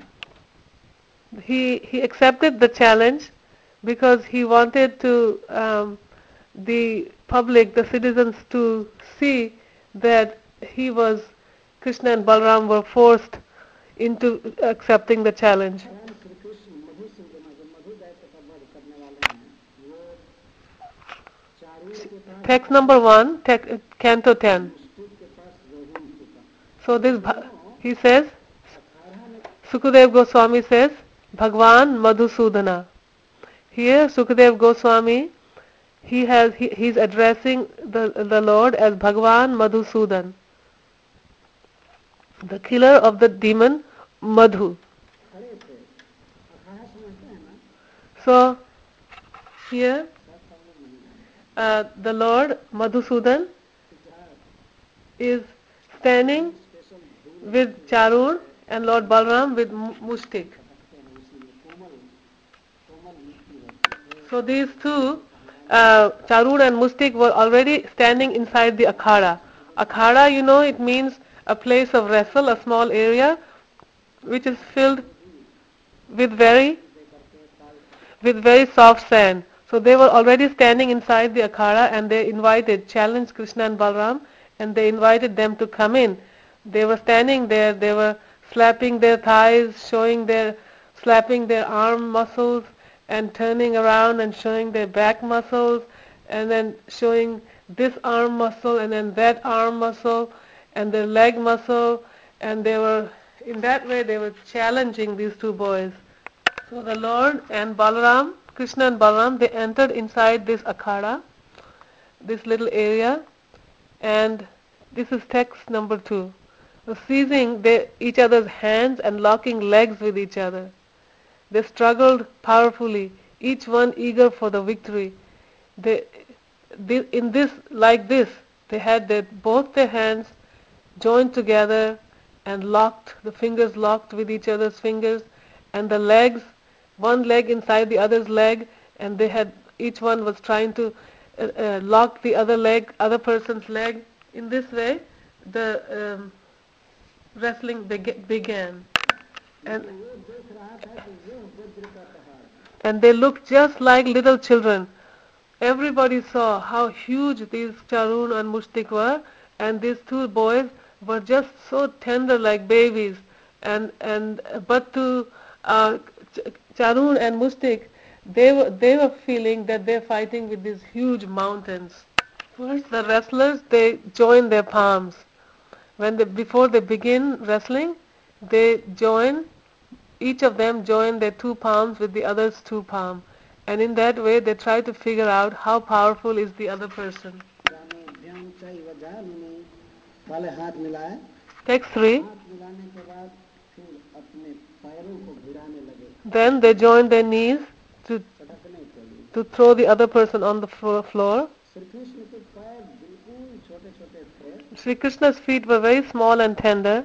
he accepted the challenge because he wanted to the public, the citizens, to see that he was Krishna and Balram were forced into accepting the challenge. भगवान श्री कृष्ण मधुसूदन जो मधु दैत्य का वध करने वाले हैं, वो चारून के पास, Text number 1, Canto 10. मुष्टिक के पास रोहिणी चुका। So he says, Sukadev Goswami says, Bhagwan Madhusudana. Here Sukadev Goswami, he's addressing the Lord as Bhagwan Madhusudan, the killer of the demon Madhu. खड़े थे, अखाड़ा समझते हैं ना? So here the Lord Madhusudan is standing with Charun and Lord Balram with Mushtik. So these two, Charun and Mustik, were already standing inside the akhada. Akhada, you know, it means a place of wrestle, a small area which is filled with very soft sand. So they were already standing inside the akhada and they challenged Krishna and Balram, and they invited them to come in. They were standing there, they were slapping their thighs, slapping their arm muscles, and turning around and showing their back muscles, and then showing this arm muscle and then that arm muscle and their leg muscle, and in that way they were challenging these two boys. So the Lord and Balaram, Krishna and Balaram, they entered inside this akhada, this little area, and this is text number 2. So seizing each other's hands and locking legs with each other, they struggled powerfully, each one eager for the victory. They had both their hands joined together and the fingers locked with each other's fingers, and the legs, one leg inside the other's leg, and each one was trying to lock the other person's leg. In this way, the wrestling began. And they looked just like little children. Everybody saw how huge these Charun and Mustik were, and these two boys were just so tender like babies. But to Charun and Mustik, they were feeling that they're fighting with these huge mountains. First, the wrestlers, they join their palms. Before they begin wrestling, each of them join their two palms with the other's two palms. And in that way, they try to figure out how powerful is the other person. Text 3. Then they join their knees to throw the other person on the floor. Sri Krishna's feet were very small and tender.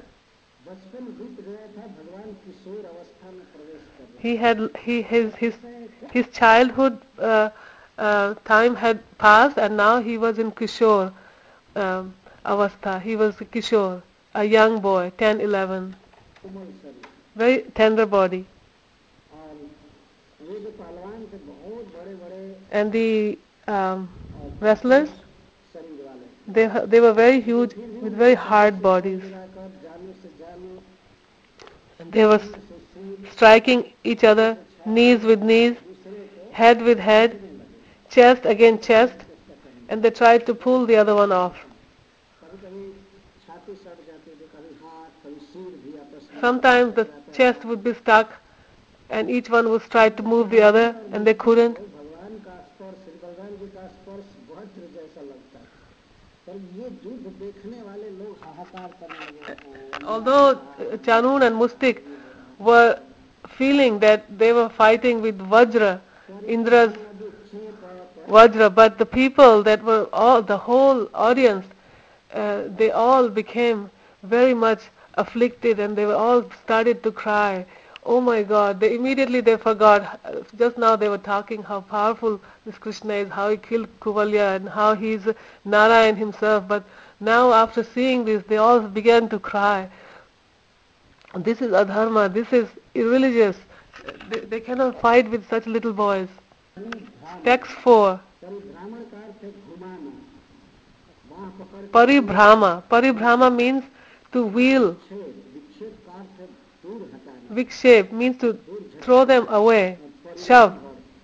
His childhood time had passed, and now he was in Kishore Avastha. He was Kishore, a young boy, 10, 11. Very tender body. And the wrestlers, they were very huge with very hard bodies. They were striking each other, knees with knees, head with head, chest against chest, and they tried to pull the other one off. Sometimes the chest would be stuck and each one was trying to move the other and they couldn't. Although Chanun and Mustik were feeling that they were fighting with Vajra, Indra's Vajra, but the people that were all, the whole audience, they all became very much afflicted and they were all started to cry. Oh my God, they forgot. Just now they were talking how powerful this Krishna is, how he killed Kuvalya and how he's Narayan himself. But now after seeing this, they all began to cry. This is adharma, this is irreligious. They cannot fight with such little boys. Text 4. Paribhrama. Paribhrama means to wheel. Vikshep means to throw them away. Shove.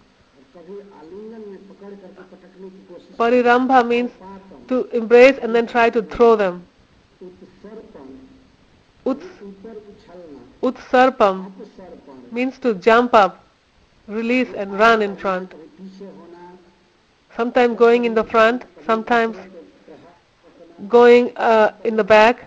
Parirambha means to embrace and then try to throw them. Utsarpam means to jump up, release and run in front. Sometimes going in the front, sometimes going in the back.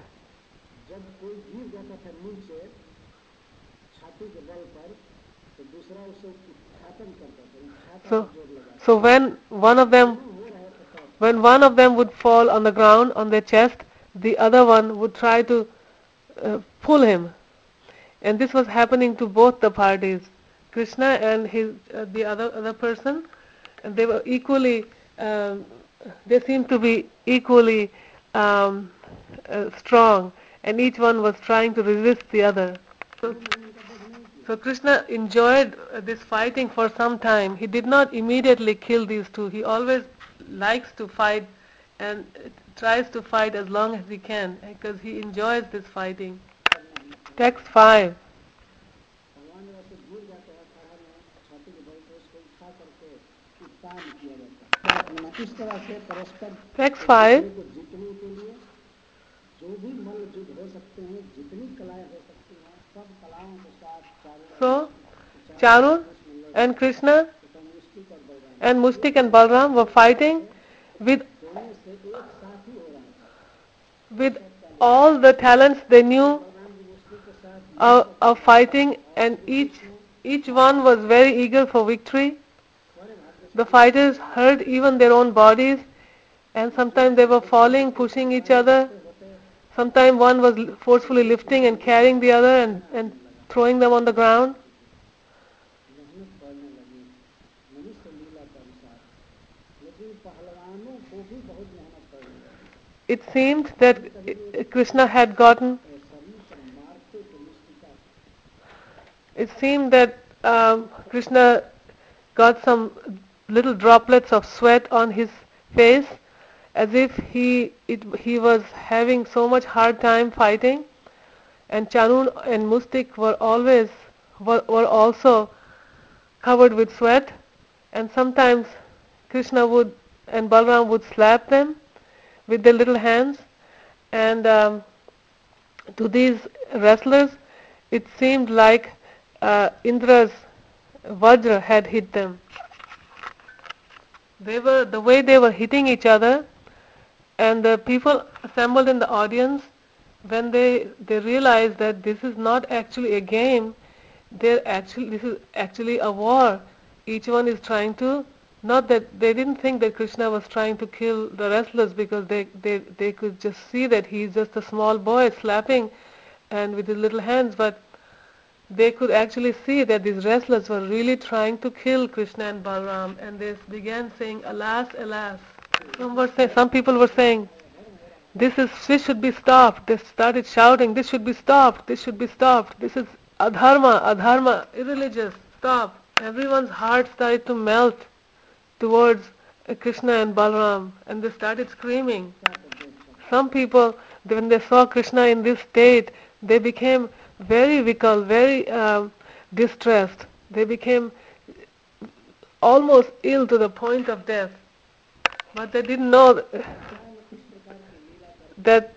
So when one of them would fall on the ground on their chest, the other one would try to pull him, and this was happening to both the parties, Krishna and the other person, and they were equally. They seemed to be equally strong, and each one was trying to resist the other. So Krishna enjoyed this fighting for some time. He did not immediately kill these two. He always likes to fight and tries to fight as long as he can because he enjoys this fighting. Text 5. Text 5. So, Charun and Krishna and Mustik and Balram were fighting with all the talents they knew of fighting, and each one was very eager for victory. The fighters hurt even their own bodies, and sometimes they were falling, pushing each other. Sometimes one was forcefully lifting and carrying the other and throwing them on the ground. It seemed that Krishna had gotten. It seemed that Krishna got some little droplets of sweat on his face, as if he was having so much hard time fighting. And Chanun and Mustik were also covered with sweat, and sometimes Krishna and Balram would slap them with their little hands, and to these wrestlers it seemed like Indra's Vajra had hit them. The way they were hitting each other, and the people assembled in the audience, when they realized that this is not actually a game, this is actually a war. Each one is trying to, not that they didn't think that Krishna was trying to kill the wrestlers, because they could just see that he's just a small boy slapping and with his little hands, but they could actually see that these wrestlers were really trying to kill Krishna and Balram, and they began saying, "Alas, alas." Some people were saying, this should be stopped. They started shouting, "This should be stopped, this should be stopped. This is adharma, irreligious, stop." Everyone's heart started to melt towards Krishna and Balram, and they started screaming. Some people, when they saw Krishna in this state, they became very vikal, very distressed. They became almost ill to the point of death. But they didn't know that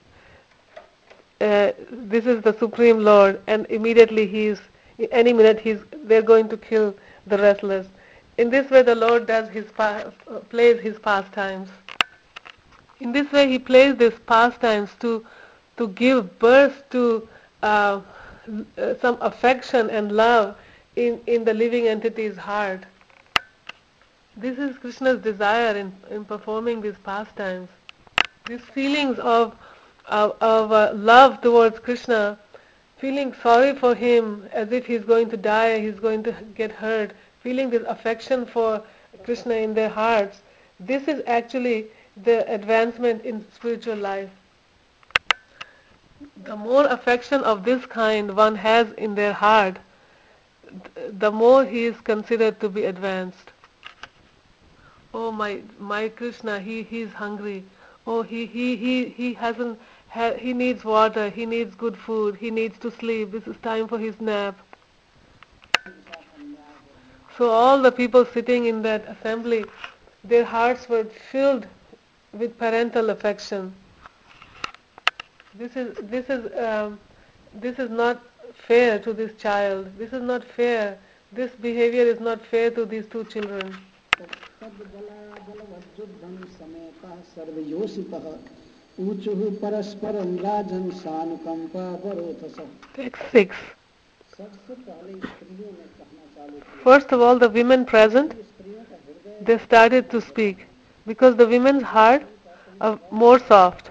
this is the Supreme Lord, and immediately any minute they're going to kill the wrestlers. In this way, the Lord plays his pastimes. In this way, he plays these pastimes to give birth to uh, some affection and love in the living entity's heart. This is Krishna's desire in performing these pastimes. These feelings of love towards Krishna, feeling sorry for him as if he's going to die, he's going to get hurt, feeling this affection for Krishna in their hearts, this is actually the advancement in spiritual life. The more affection of this kind one has in their heart, the more he is considered to be advanced. Oh my Krishna, he's hungry. Oh he hasn't he needs water, he needs good food, he needs to sleep. This is time for his nap. So all the people sitting in that assembly, their hearts were filled with parental affection. This is not fair to this child. This is not fair. This behavior is not fair to these two children. Text 6. First of all, the women present, they started to speak because the women's heart are more soft.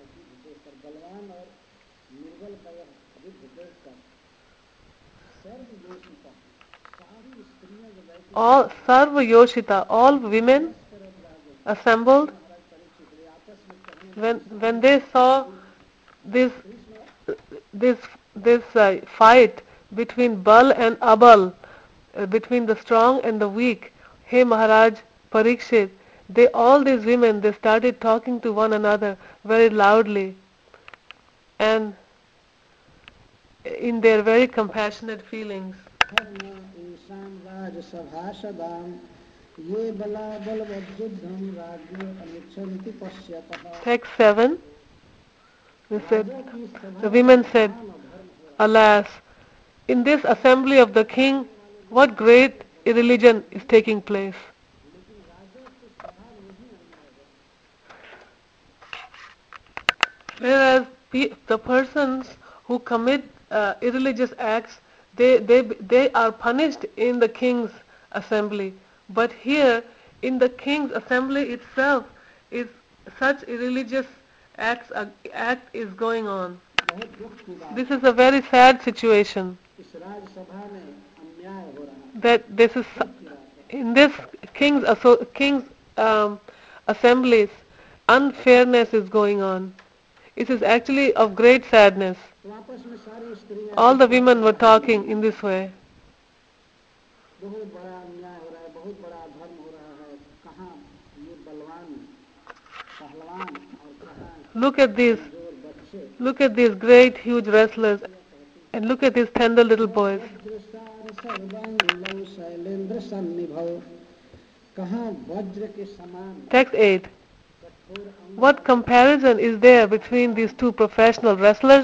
All Sarva Yoshita, all women assembled when they saw this this fight between Bal and Abal, between the strong and the weak. Hey Maharaj Parikshit, all these women, they started talking to one another very loudly and in their very compassionate feelings. Text 7. The women said, alas, in this assembly of the king, what great irreligion is taking place. Whereas the persons who commit irreligious acts, they are punished in the king's assembly. But here, in the king's assembly itself, is such irreligious act is going on. This is a very sad situation. That this is in this king's assemblies, unfairness is going on. It is actually of great sadness. All the women were talking in this way. Look at these great huge wrestlers, and look at these tender little boys. Text 8. What comparison is there between these two professional wrestlers?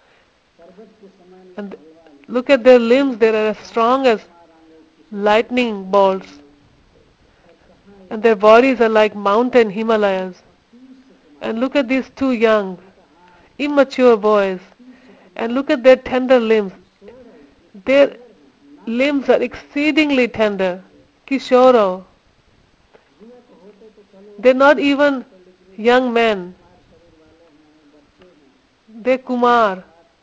And look at their limbs, they are as strong as lightning bolts. And their bodies are like mountain Himalayas. And look at these two young, immature boys. And look at their tender limbs. Their limbs are exceedingly tender. Kishoro. They're not even young men. They're Kumar.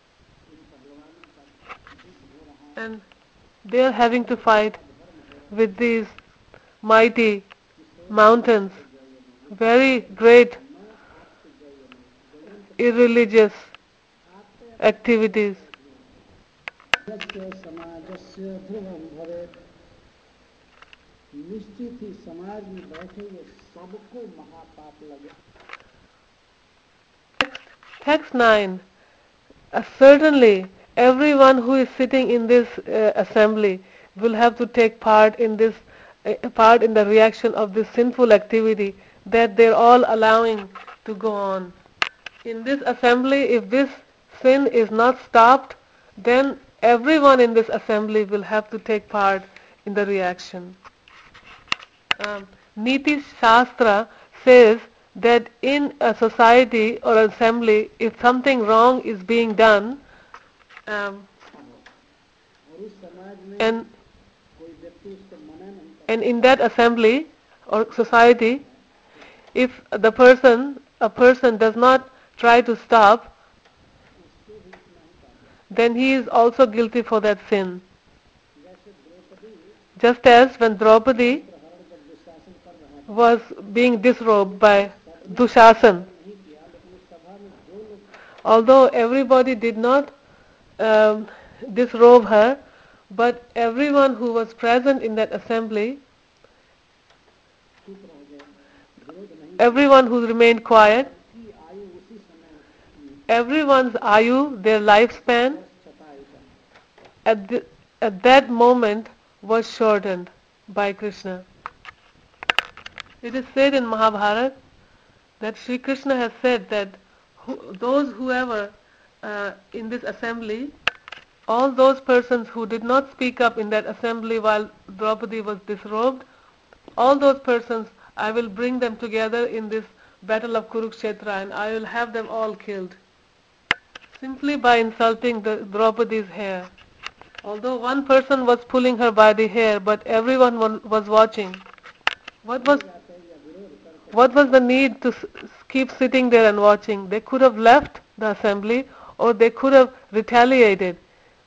And they're having to fight with these mighty mountains. Very great irreligious activities. Text 9. Certainly, everyone who is sitting in this assembly will have to take part in this part in the reaction of this sinful activity that they're all allowing to go on. In this assembly, if this sin is not stopped, then everyone in this assembly will have to take part in the reaction. Niti Shastra says that in a society or assembly, if something wrong is being done, um, और उस समाज में and कोई व्यक्ति उसको मना नहीं करता, and in that assembly or society, if a person does not try to stop, उसके भी उतना ही पाप लगता then he is also guilty for that sin. है। जैसे Draupadi Just as when Draupadi प्रहरण जब दुशासन कर रहा था, was being disrobed by सबने Dushasan, नहीं किया, लेकिन उस सभा में जो लोग although everybody did not disrobe her, but everyone who was present in that assembly, चुप रह गए, विरोध नहीं, everyone who remained quiet, की आयु उसी समय everyone's ayu, their lifespan, 27 का at, the, at that moment was shortened by Krishna. It is said in Mahabharata that Sri Krishna has said that whoever in this assembly, all those persons who did not speak up in that assembly while Draupadi was disrobed, all those persons I will bring them together in this battle of Kurukshetra and I will have them all killed. Simply by insulting the Draupadi's hair. Although one person was pulling her by the hair, but everyone was watching. What was the need to keep sitting there and watching? They could have left the assembly or they could have retaliated.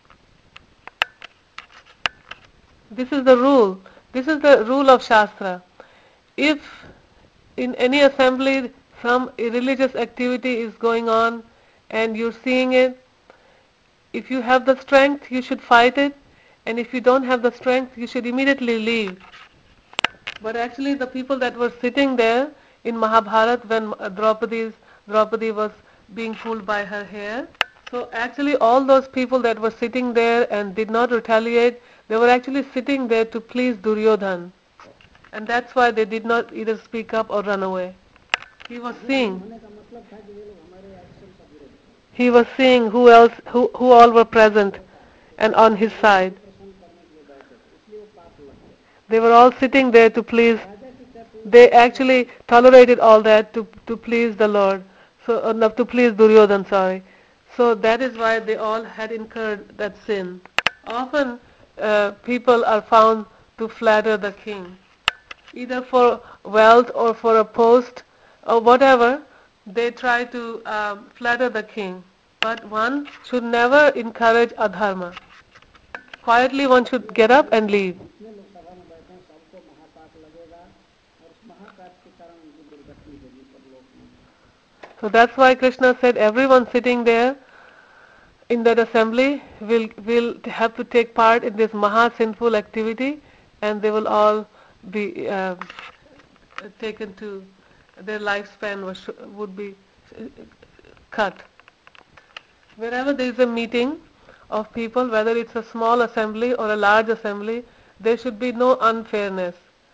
This is the rule. This is the rule of Shastra. If in any assembly some religious activity is going on and you're seeing it, if you have the strength, you should fight it, and if you don't have the strength, you should immediately leave. But actually the people that were sitting there in Mahabharata when Draupadi was being pulled by her hair, so actually all those people that were sitting there and did not retaliate, they were actually sitting there to please Duryodhan. And that's why they did not either speak up or run away. He was seeing. होने का मतलब था कि ये लोग हमारे action का विरोध करें, He was seeing who all were present and on his side. प्रसन्न करने के लिए बैठे थे, इसलिए वो पाप लग गए। They were all sitting there to please. राजा की क्या पूरी They actually tolerated all that to please the Lord. So to please Duryodhan, sorry. So that is why they all had incurred that sin. Often people are found to flatter the king, either for wealth or for a post or whatever. They try to flatter the king. But one should never encourage adharma. Quietly one should get up and leave. जितने लोग सभा में बैठे हैं सबको महापाप लगेगा और उस महापाप के कारण उनकी दुर्गति होगी परलोक में। So that's why Krishna said everyone sitting there in that assembly will have to take part in this maha sinful activity, and they will all be taken to their lifespan would be cut. Wherever there is a meeting of people, whether it's a small assembly or a large assembly, there should be no unfairness,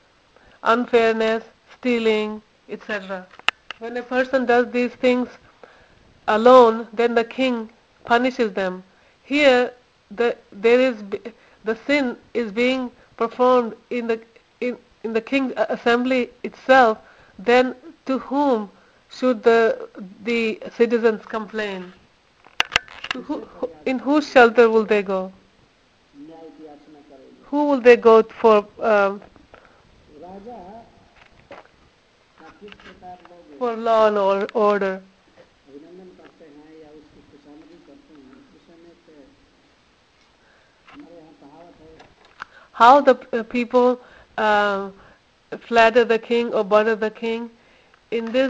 stealing, etc. When a person does these things alone, then the king punishes them. Here, the sin is being performed in the king's assembly itself. Then to whom should the citizens complain? In whose shelter will they go? न्याय की याचना करेंगे। Who will they go for? राजा का किस प्रकार लोग For law and order. अभिनंदन करते हैं या उसकी खुशामदी करते हैं, उस समय पे हमारे यहाँ कहावत है, How the people flatter the king or butter the king. In this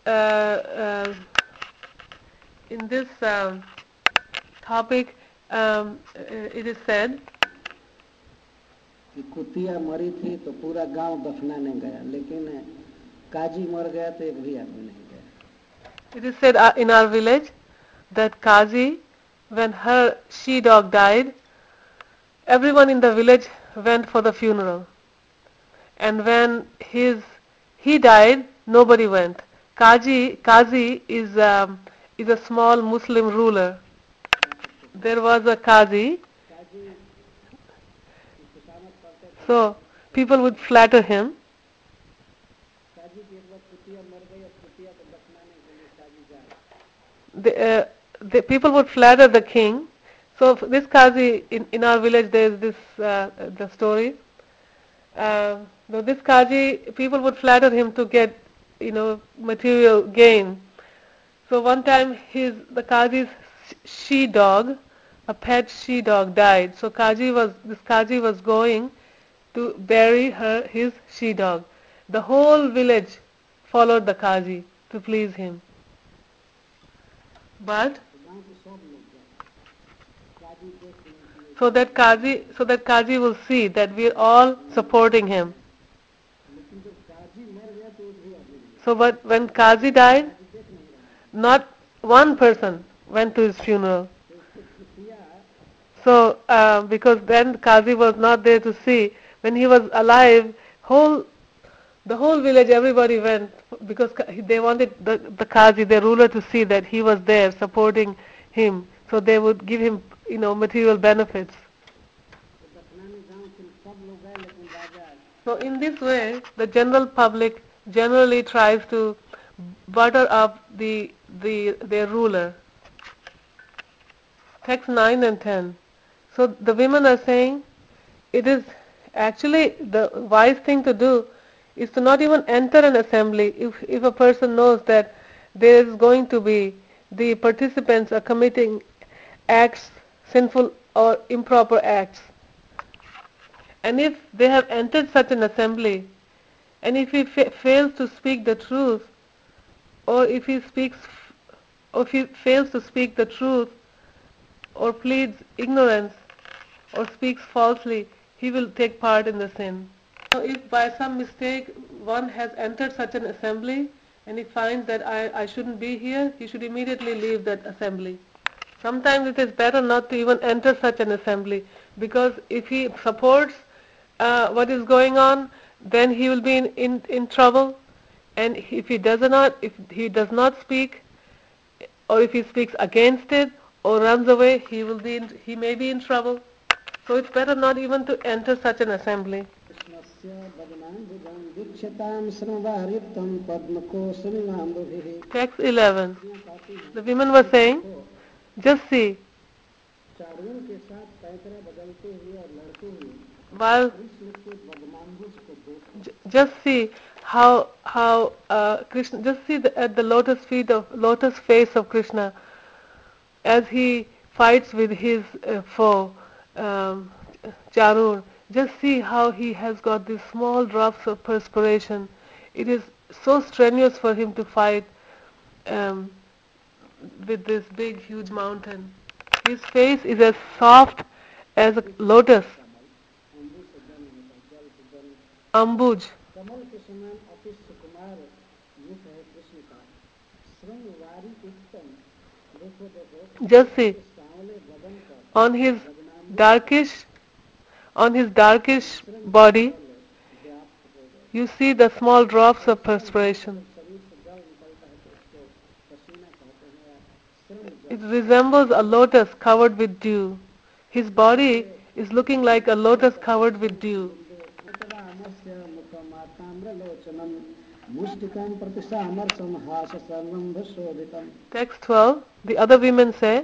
topic, it is said कि कुतिया मरी थी तो पूरा गांव दफनाने गया, लेकिन काजी मर गया तो एक भी आदमी नहीं गया। it is said in our village that Kazi, when her she-dog died, everyone in the village went for the funeral, and when he died, nobody went. Kazi is a small Muslim ruler. There was a Kazi, काजी की खुशामद करते थे, so people would flatter him. काजी की एक बार कुतिया मर गई और कुतिया the people would flatter the king. So this Kazi in our village, there is this the story. Now this Kazi, people would flatter him to get, material gain. So one time the Kazi's she dog, a pet she dog, died. So this Kazi was going to bury his she dog. The whole village followed the Kazi to please him. But so that Kazi will see that we are all supporting him. So but when Kazi died, not one person went to his funeral. So because then Kazi was not there to see. When he was alive, the whole village, everybody went because they wanted the Kazi, the ruler, to see that he was there supporting him. So they would give him, material benefits. So in this way, the general public generally tries to butter up their ruler. Text 9 and 10. So the women are saying it is actually the wise thing to do is to not even enter an assembly if a person knows that there is going to be the participants are committing acts, sinful or improper acts. And if they have entered such an assembly, and if he fails to speak the truth, or if he fails to speak the truth, or pleads ignorance, or speaks falsely, he will take part in the sin. So if by some mistake one has entered such an assembly, and he finds that I shouldn't be here, he should immediately leave that assembly. Sometimes it is better not to even enter such an assembly, because if he supports what is going on, then he will be in trouble. And if he does not speak, or if he speaks against it or runs away, he may be in trouble. So it's better not even to enter such an assembly. Text 11. The women were saying, just see, while just see how Krishna, just see at the lotus face of Krishna as he fights with his foe, Charur. Just see how he has got these small drops of perspiration. It is so strenuous for him to fight with this big, huge mountain. His face is as soft as a lotus. Ambuj. Just see, on his darkish body, you see the small drops of perspiration. It resembles a lotus covered with dew. His body is looking like a lotus covered with dew. Text 12. The other women say,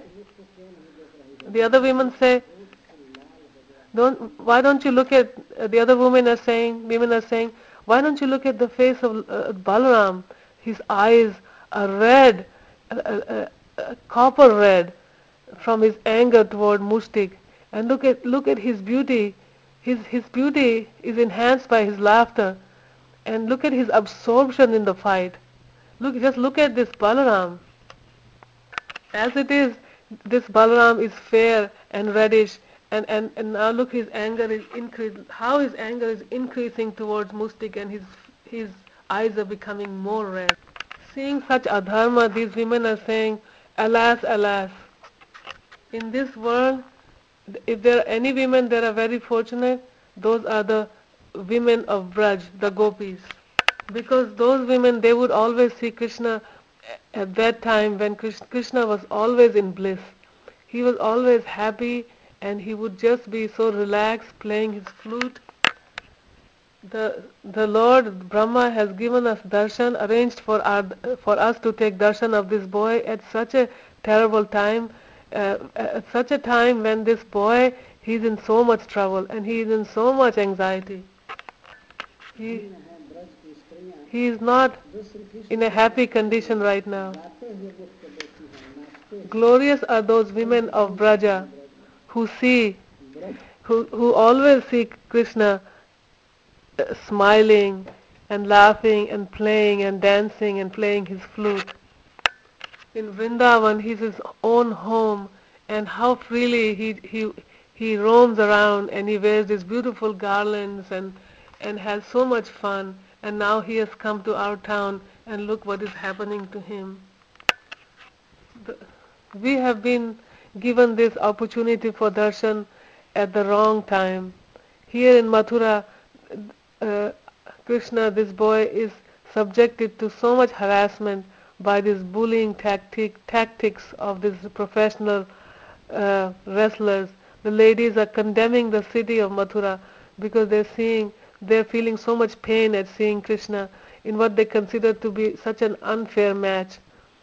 why don't you look at, the other women are saying, why don't you look at the face of Balaram? His eyes are red, copper red, from his anger toward Mustik. And look at his beauty. His beauty is enhanced by his laughter. And look at his absorption in the fight. Just look at this Balaram. As it is, this Balaram is fair and reddish, and now look, his anger is increasing. How his anger is increasing towards Mustik, and his eyes are becoming more red. Seeing such adharma, these women are saying, alas, alas. In this world, if there are any women that are very fortunate, those are the women of Braj, the gopis. Because those women, they would always see Krishna at that time when Krishna was always in bliss. He was always happy, and he would just be so relaxed playing his flute. The Lord Brahma has given us darshan, arranged for us to take darshan of this boy at such a terrible time, at such a time when this boy, he's in so much trouble and he is in so much anxiety. He धन्य है ब्रज की स्त्रियां he is not जो Shri Krishna in a के happy भक्त condition right now. गाते हुए दुख को देखती हैं, नाचते हैं। Glorious are those women of Braja who see, Braj who always see Krishna smiling and laughing and playing and dancing and playing his flute. In Vrindavan, he's his own home, and how freely he roams around and he wears these beautiful garlands and has so much fun. And now he has come to our town, and look what is happening to him. We have been given this opportunity for darshan at the wrong time. Here in Mathura, uh, Krishna, this boy, is subjected to so much harassment by these bullying tactics of these professional wrestlers. The ladies are condemning the city of Mathura because they're feeling so much pain at seeing Krishna in what they consider to be such an unfair match.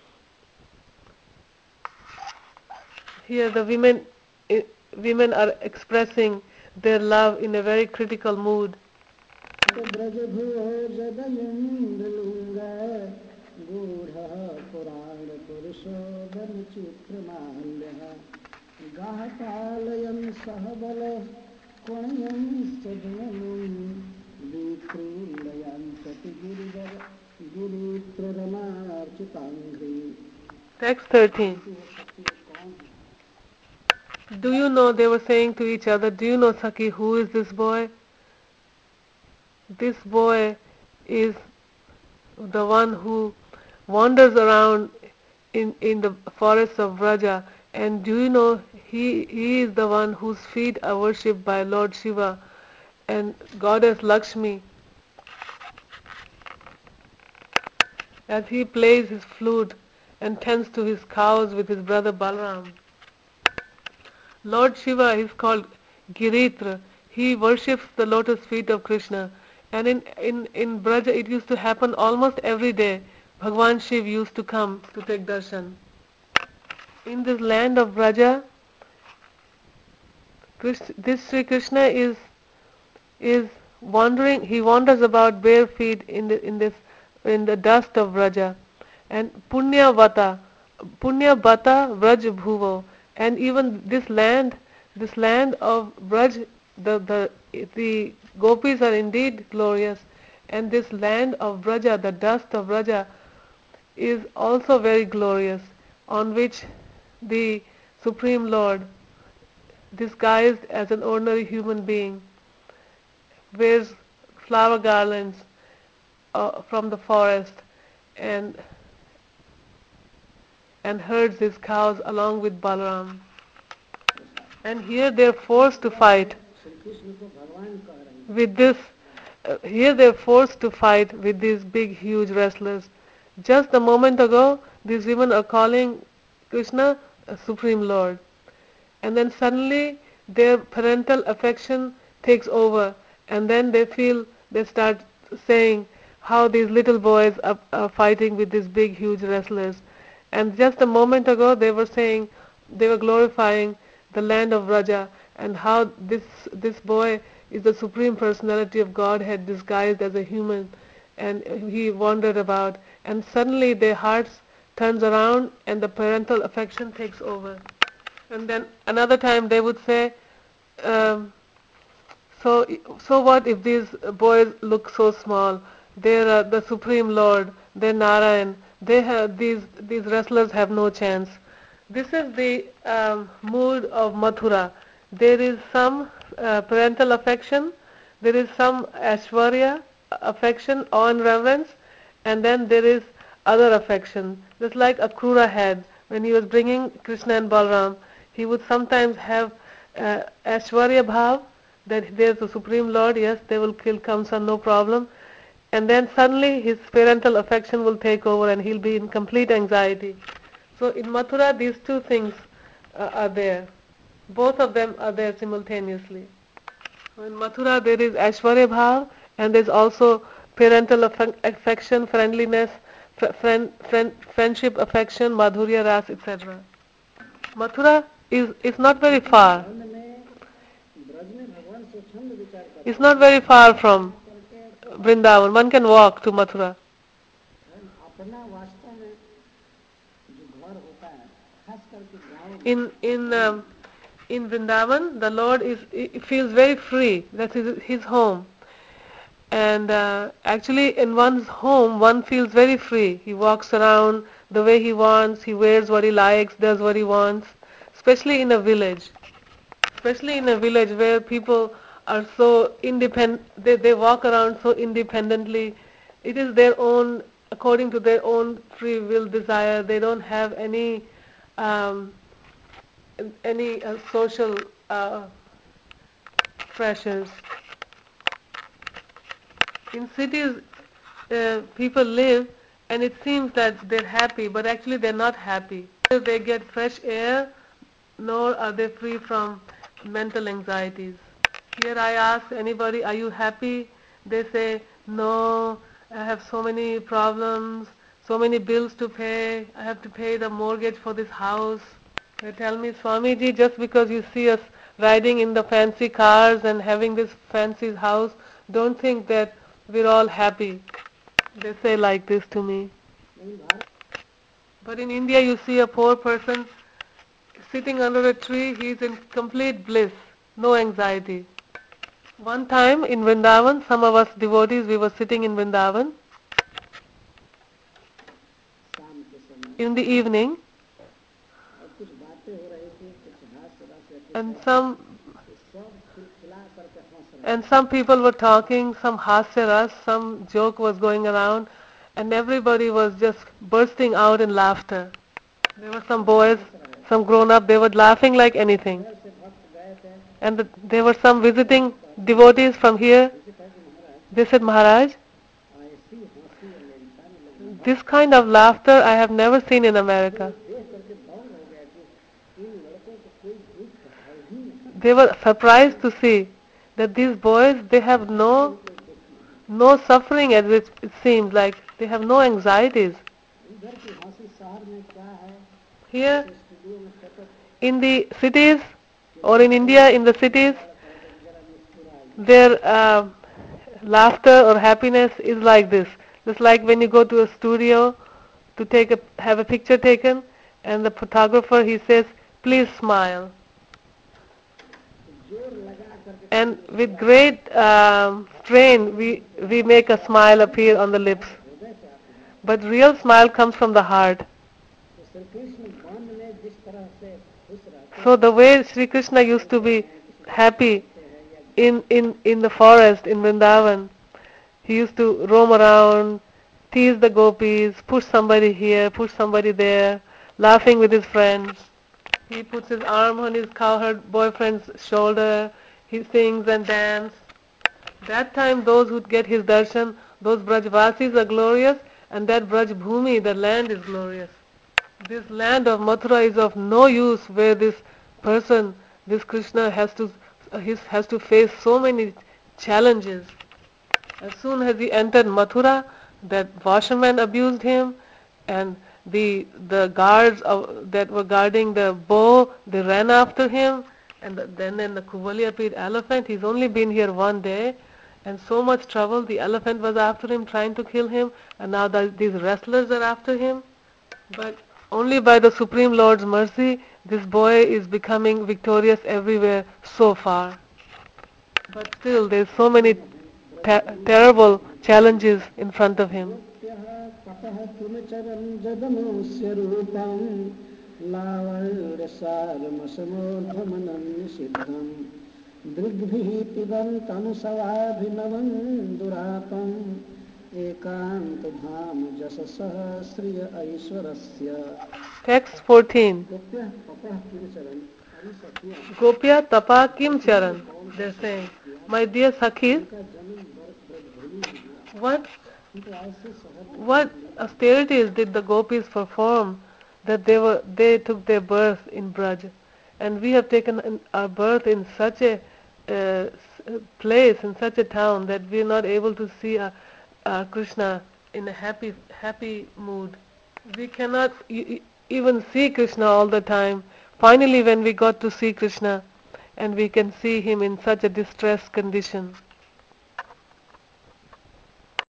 Here the women are expressing their love in a very critical mood. Braj भुवो जगयन्द्रलिङ्गा गूढः पुराण पुरुषोदन चित्रमाल्यः गाहपालयन् सह बल कुणयन् सदनमुं विक्रीडयन् प्रति गिरित्ररमार्चिताङ्घ्रि। Text 13. Do you know, they were saying to each other, do you know, Sakhi, who is this boy? This boy is the one who wanders around in the forests of Vraja, and do you know, he is the one whose feet are worshipped by Lord Shiva and Goddess Lakshmi. As he plays his flute and tends to his cows with his brother Balram. Lord Shiva is called Giritra. He worships the lotus feet of Krishna. And in Braja it used to happen almost every day. Bhagwan Shiv used to come to take darshan. In this land of Braja, this Sri Krishna is wandering. He wanders about bare feet in the dust of Braja, and Punya Bata Vraj Bhuvo, and even this land of Braj, the gopis are indeed glorious, and this land of Braja, the dust of Braja, is also very glorious, on which the Supreme Lord, disguised as an ordinary human being, wears flower garlands from the forest and herds his cows along with Balaram. And here they are forced to fight with this. Here they are forced to fight with these big, huge wrestlers. Just a moment ago, these women are calling Krishna a Supreme Lord, and then suddenly their parental affection takes over, and then they start saying how these little boys are fighting with these big, huge wrestlers. And just a moment ago, they were glorifying the land of Vraja, and how this boy is the Supreme Personality of Godhead disguised as a human, and he wandered about, and suddenly their hearts turns around and the parental affection takes over. And then another time they would say, so what if these boys look so small? They're the Supreme Lord, they're Narayan, these wrestlers have no chance. This is the mood of Mathura. There is some parental affection, there is some Aishwarya affection, awe and reverence, and then there is other affection. Just like Akrura had when he was bringing Krishna and Balram, he would sometimes have Aishwarya Bhav, that there's the Supreme Lord, yes, they will kill Kamsa, no problem. And then suddenly his parental affection will take over and he'll be in complete anxiety. So in Mathura, these two things are there. Both of them are there simultaneously. So in Mathura, there is Aishwarya Bhav And there's also parental affection, friendliness, friendship, affection, madhurya ras, etc. Mathura is not very far. मन में ब्रज में भगवान से छंद विचार कर It's not very far from करके Vrindavan. One can walk to Mathura. अपना वास्तव में जो घर होता है खास करके गाँव In Vrindavan, the Lord he feels very free. That's his home. And actually, in one's home, one feels very free. He walks around the way he wants. He wears what he likes, does what he wants. Especially in a village. Especially in a village where people are so independent. They walk around so independently. It is their own, according to their own free will desire. They don't have um, any social pressures. In cities, people live and it seems that they're happy, but actually they're not happy. They get fresh air, nor are they free from mental anxieties. Here I ask anybody, are you happy? They say, no, I have so many problems, so many bills to pay. I have to pay the mortgage for this house. They tell me, Swamiji, just because you see us riding in the fancy cars and having this fancy house, don't think that we're all happy. They say like this to me. But in India you see a poor person sitting under a tree, he's in complete bliss, no anxiety. One time in Vrindavan, some of us devotees, we were sitting in Vrindavan शाम के समय in the evening, और कुछ बातें हो रही थी कुछ हास्य रस and some सब खिलखिला करके हंस रहे and some people were talking, some hasya ras, some joke was going around, and everybody was just bursting out in laughter. There were some boys, some grown up, they were laughing like anything. शहर से भक्त गए थे And there were some visiting devotees from here. जैसे कहा कि महाराज They said, Maharaj, ऐसी हंसी अमेरिका में लोग this kind of laughter I have never seen in America. देख करके दंग हो गया कि इन लड़कों को कोई दुख है ही नहीं They were surprised to see that these boys, they have no suffering, as it seems like. They have no anxieties. इधर की हंसी शहर में क्या है Here स्टूडियो में photo in the cities or in India in the cities, जरा मुस्कुराए their laughter or happiness is like this. Just like when you go to a studio to have a picture taken, and the photographer he says, please smile. जोर लगा करके And with great strain we make a smile appear on the lips. हृदय से आते हैं But real smile comes from the heart. तो Shri Krishna one में जिस तरह से खुश रहते So the way Sri Krishna used to be happy in the forest in Vrindavan, he used to roam around, tease the gopis, push somebody here, push somebody there, laughing with his friends. He puts his arm on his cowherd boyfriend's shoulder, he sings and dances. That time those who get his darshan, those Brajvasis are glorious, and that Braj Bhumi, the land, is glorious. This land of Mathura is of no use, where this person, this Krishna has to face so many challenges. As soon as he entered Mathura, that washerman abused him, and the guards that were guarding the bow, they ran after him, and then the Kuvali appeared elephant. He's only been here one day, and so much trouble. The elephant was after him, trying to kill him, and now these wrestlers are after him. But only by the Supreme Lord's mercy, this boy is becoming victorious everywhere so far. But still, there's so many terrible challenges in front of him. तपः तुम चरण जदमोस्य रूपं लावण्यसारमसमोर्धमनं निषिद्धं दृग्भिः पिबन्तनुसवाभिनवं दुरापम् एकान्तधाम जससः श्रिय ऐश्वरस्य. Text 14. गोप्यः तपः तुम चरण अरे सखियाँ Gopya Tapa Kim Charan. They're saying, my dear Sakhis, का जन्म ब्रजभूमि में हुआ what तो ऐसे शहर what austerities did the gopis perform that they took their birth in Braj, and we have taken our birth in such a place, in such a town, that we are not able to see Krishna in a happy mood. We cannot even see Krishna all the time. Finally, when we got to see Krishna, and we can see him in such a distressed condition.